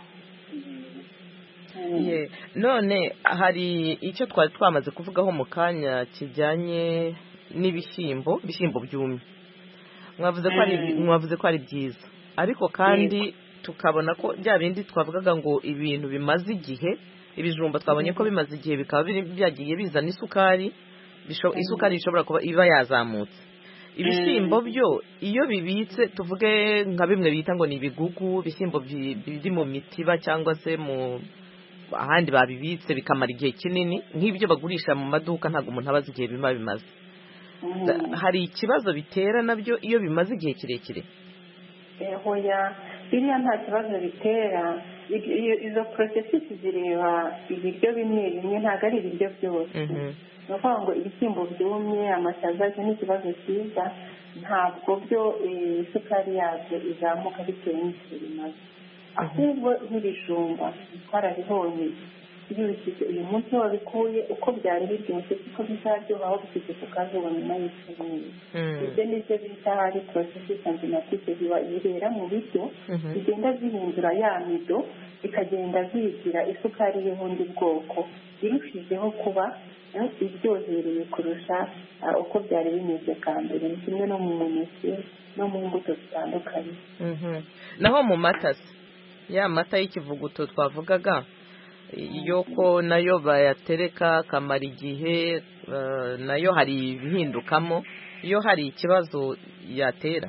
None hari icyo twari twamaze kuvugaho mu kanya kijyanye n'ibishyimbo byumye. Mwavuze ko ari byiza, ariko kandi tukabona ko bya bindi twavugaga ngo ibintu bimaze igihe, ibijumba twabonye ko bimaze igihe bikaba byagiye bizana isukari ishobora kuba iba yazamutse. Ibishyimbo byo iyo bibitse, tuvuge nka bimwe bita ngo ni ibigugu, ibishyimbo biri mu mitiba cyangwa se mu ahandi babibitse bikamara igihe kinini, nk'ibyo bagurisha mu maduka ntabwo umuntu aba azi igihe bimaze. Hari ikibazo bitera nabyo iyo bimaze igihe kirekire? Hoya, biriya nta kibazo bitera. Izo porosesisi zireba ibiryo bimwe bimwe, ntabwo ari ibiryo byose. Ni ukuvuga ngo ibishyimbo byumye, amashaza, ni ikibazo cyiza, ntabwo byo isukari yabyo izamuka bitewe n'igihe bimaze. Ahubwo nk'ibijumba twarabibonye, iyo ubishyize uyu munsi wabikuye uko byari biryoshye kuko bizaryoha aho bishyize ku kazuba nyuma y'icyumweru. Ibyo nibyo bita hari porosesisi enzimatike zibera mu biryo, zigenda zihindura ya mido, zikagenda zigira isukari y'ubundi bwoko, irushijeho kuba iryohereye kurusha uko byari bimeze bwa mbere. Ni kimwe no mu mineke no mu mbuto zitandukanye. Naho mu mata se, ya mata y'ikivuguto twavugaga, iyo ko nayo bayatereka akamara igihe, nayo hari ibihindukamo, iyo hari ikibazo yatera?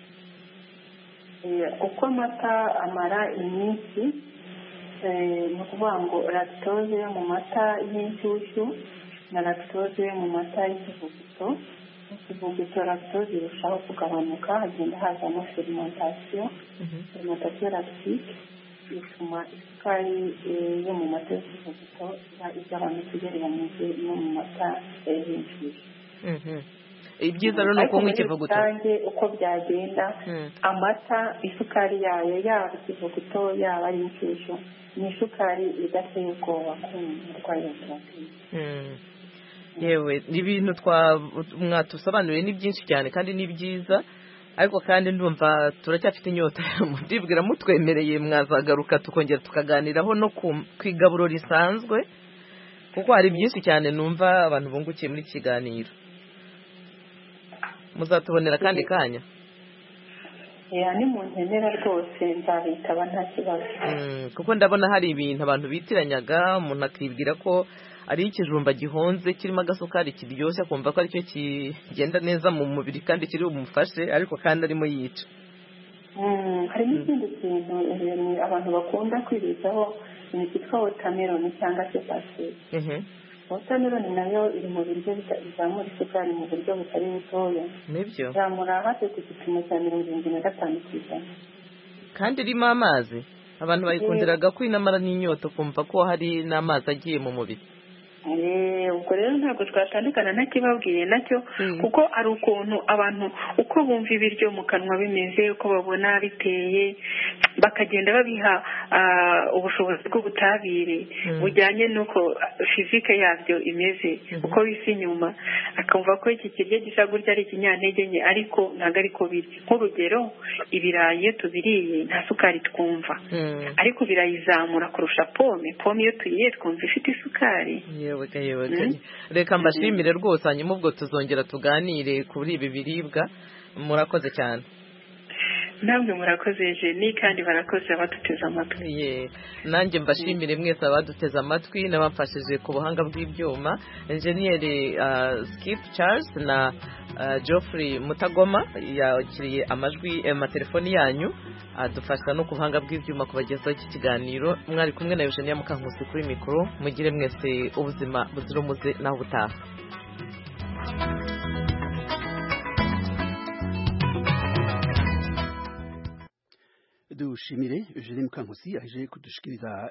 Uko amata amara iminsi, ni ukuvuga ngo lactose yo mu mata y'inshyushyu na lactose yo mu mata y'ikivuguto. Ikivuguto lactose irushaho kugabanuka, hagenda hazamo fermentation lactique, bituma isukari yo mu mata y'ikivuguto igabanuka ugereranyije no mu mata y'inshyushyu. Ibyiza rero ni ukunywa ikivuguto. Uko byagenda, amata isukari yayo yaba ikivuguto yaba ari inshyushyu, ni isukari idateye ubwoba ku murwayi wa diyabete. Yewe ibintu mwatusobanuriye ni byinshi cyane kandi ni byiza, ariko kandi ndumva turacyafite inyota. Mudibwira mutwemereye mwazagaruka tukongera tukaganiraho no ku igaburo risanzwe, kuko hari byinshi cyane numva abantu bungukiye muri kiganiro. Muzatubonera kandi kanya? Ni mu ntemera rwose nzabitaba nta kibazo. Kuko ndabona hari ibintu abantu bitiranyaga, umuntu akibwira ko ari ikijumba gihonze kirimo agasukari kiryoshye, akumva ko aricyo kigenda neza mu mubiri kandi kiri bumufashe, ariko kandi arimo yica. Hari n'ikindi kintu abantu bakunda kwibitsaho, ni cyitwa watermelon cyangwa se pasiteri. Watermelon nayo iri mu biryo bizamura isukari mu buryo butari butoya. Nibyo. Zamura hafi ku gipimo cya 75%. Kandi irimo amazi. Abantu bayikundiraga kwinamara n'inyota, kumva ko hari n'amazi agiye mu mubiri. Ubwo rero ntabwo twatandukana ntakibabwiye nacyo, kuko ari ukuntu abantu uko bumva ibiryo mu kanwa bimeze, uko babona biteye, bakagenda babiha ubushobozi bw'ubutabire bujyanye n'uko fizike yabyo imeze, uko bisa inyuma, akumva ko iki kiryo gisa gutya ari ikinyantege nke, ariko ntabwo ariko biri. Nk'urugero, ibirayi iyo tubiriye nta sukari twumva, ariko birayizamura kurusha pome. Pome iyo tuyiye twumva ifite isukari. reka mbashimire rwose hanyuma ubwo tuzongera tuganire kuri ibi biribwa murakoze cyane namwe murakoze Jenny kandi barakoze abaduteze amatwi nanjye mbashimire mwese abaduteze amatwi n'abamfashije ku buhanga bw'ibyuma enjeniyeri Skip Charles na Geoffrey Mutagoma yakiriye amajwi amatelefoni yanyu adufasha no ku buhanga bw'ibyuma kubagezaho iki kiganiro mwari kumwe na Eugenia Mukankusi kuri mikoro mugire mwese ubuzima buzira umuze naho ubutaha dushimire Eugenie Mukankusi aje kudushikiriza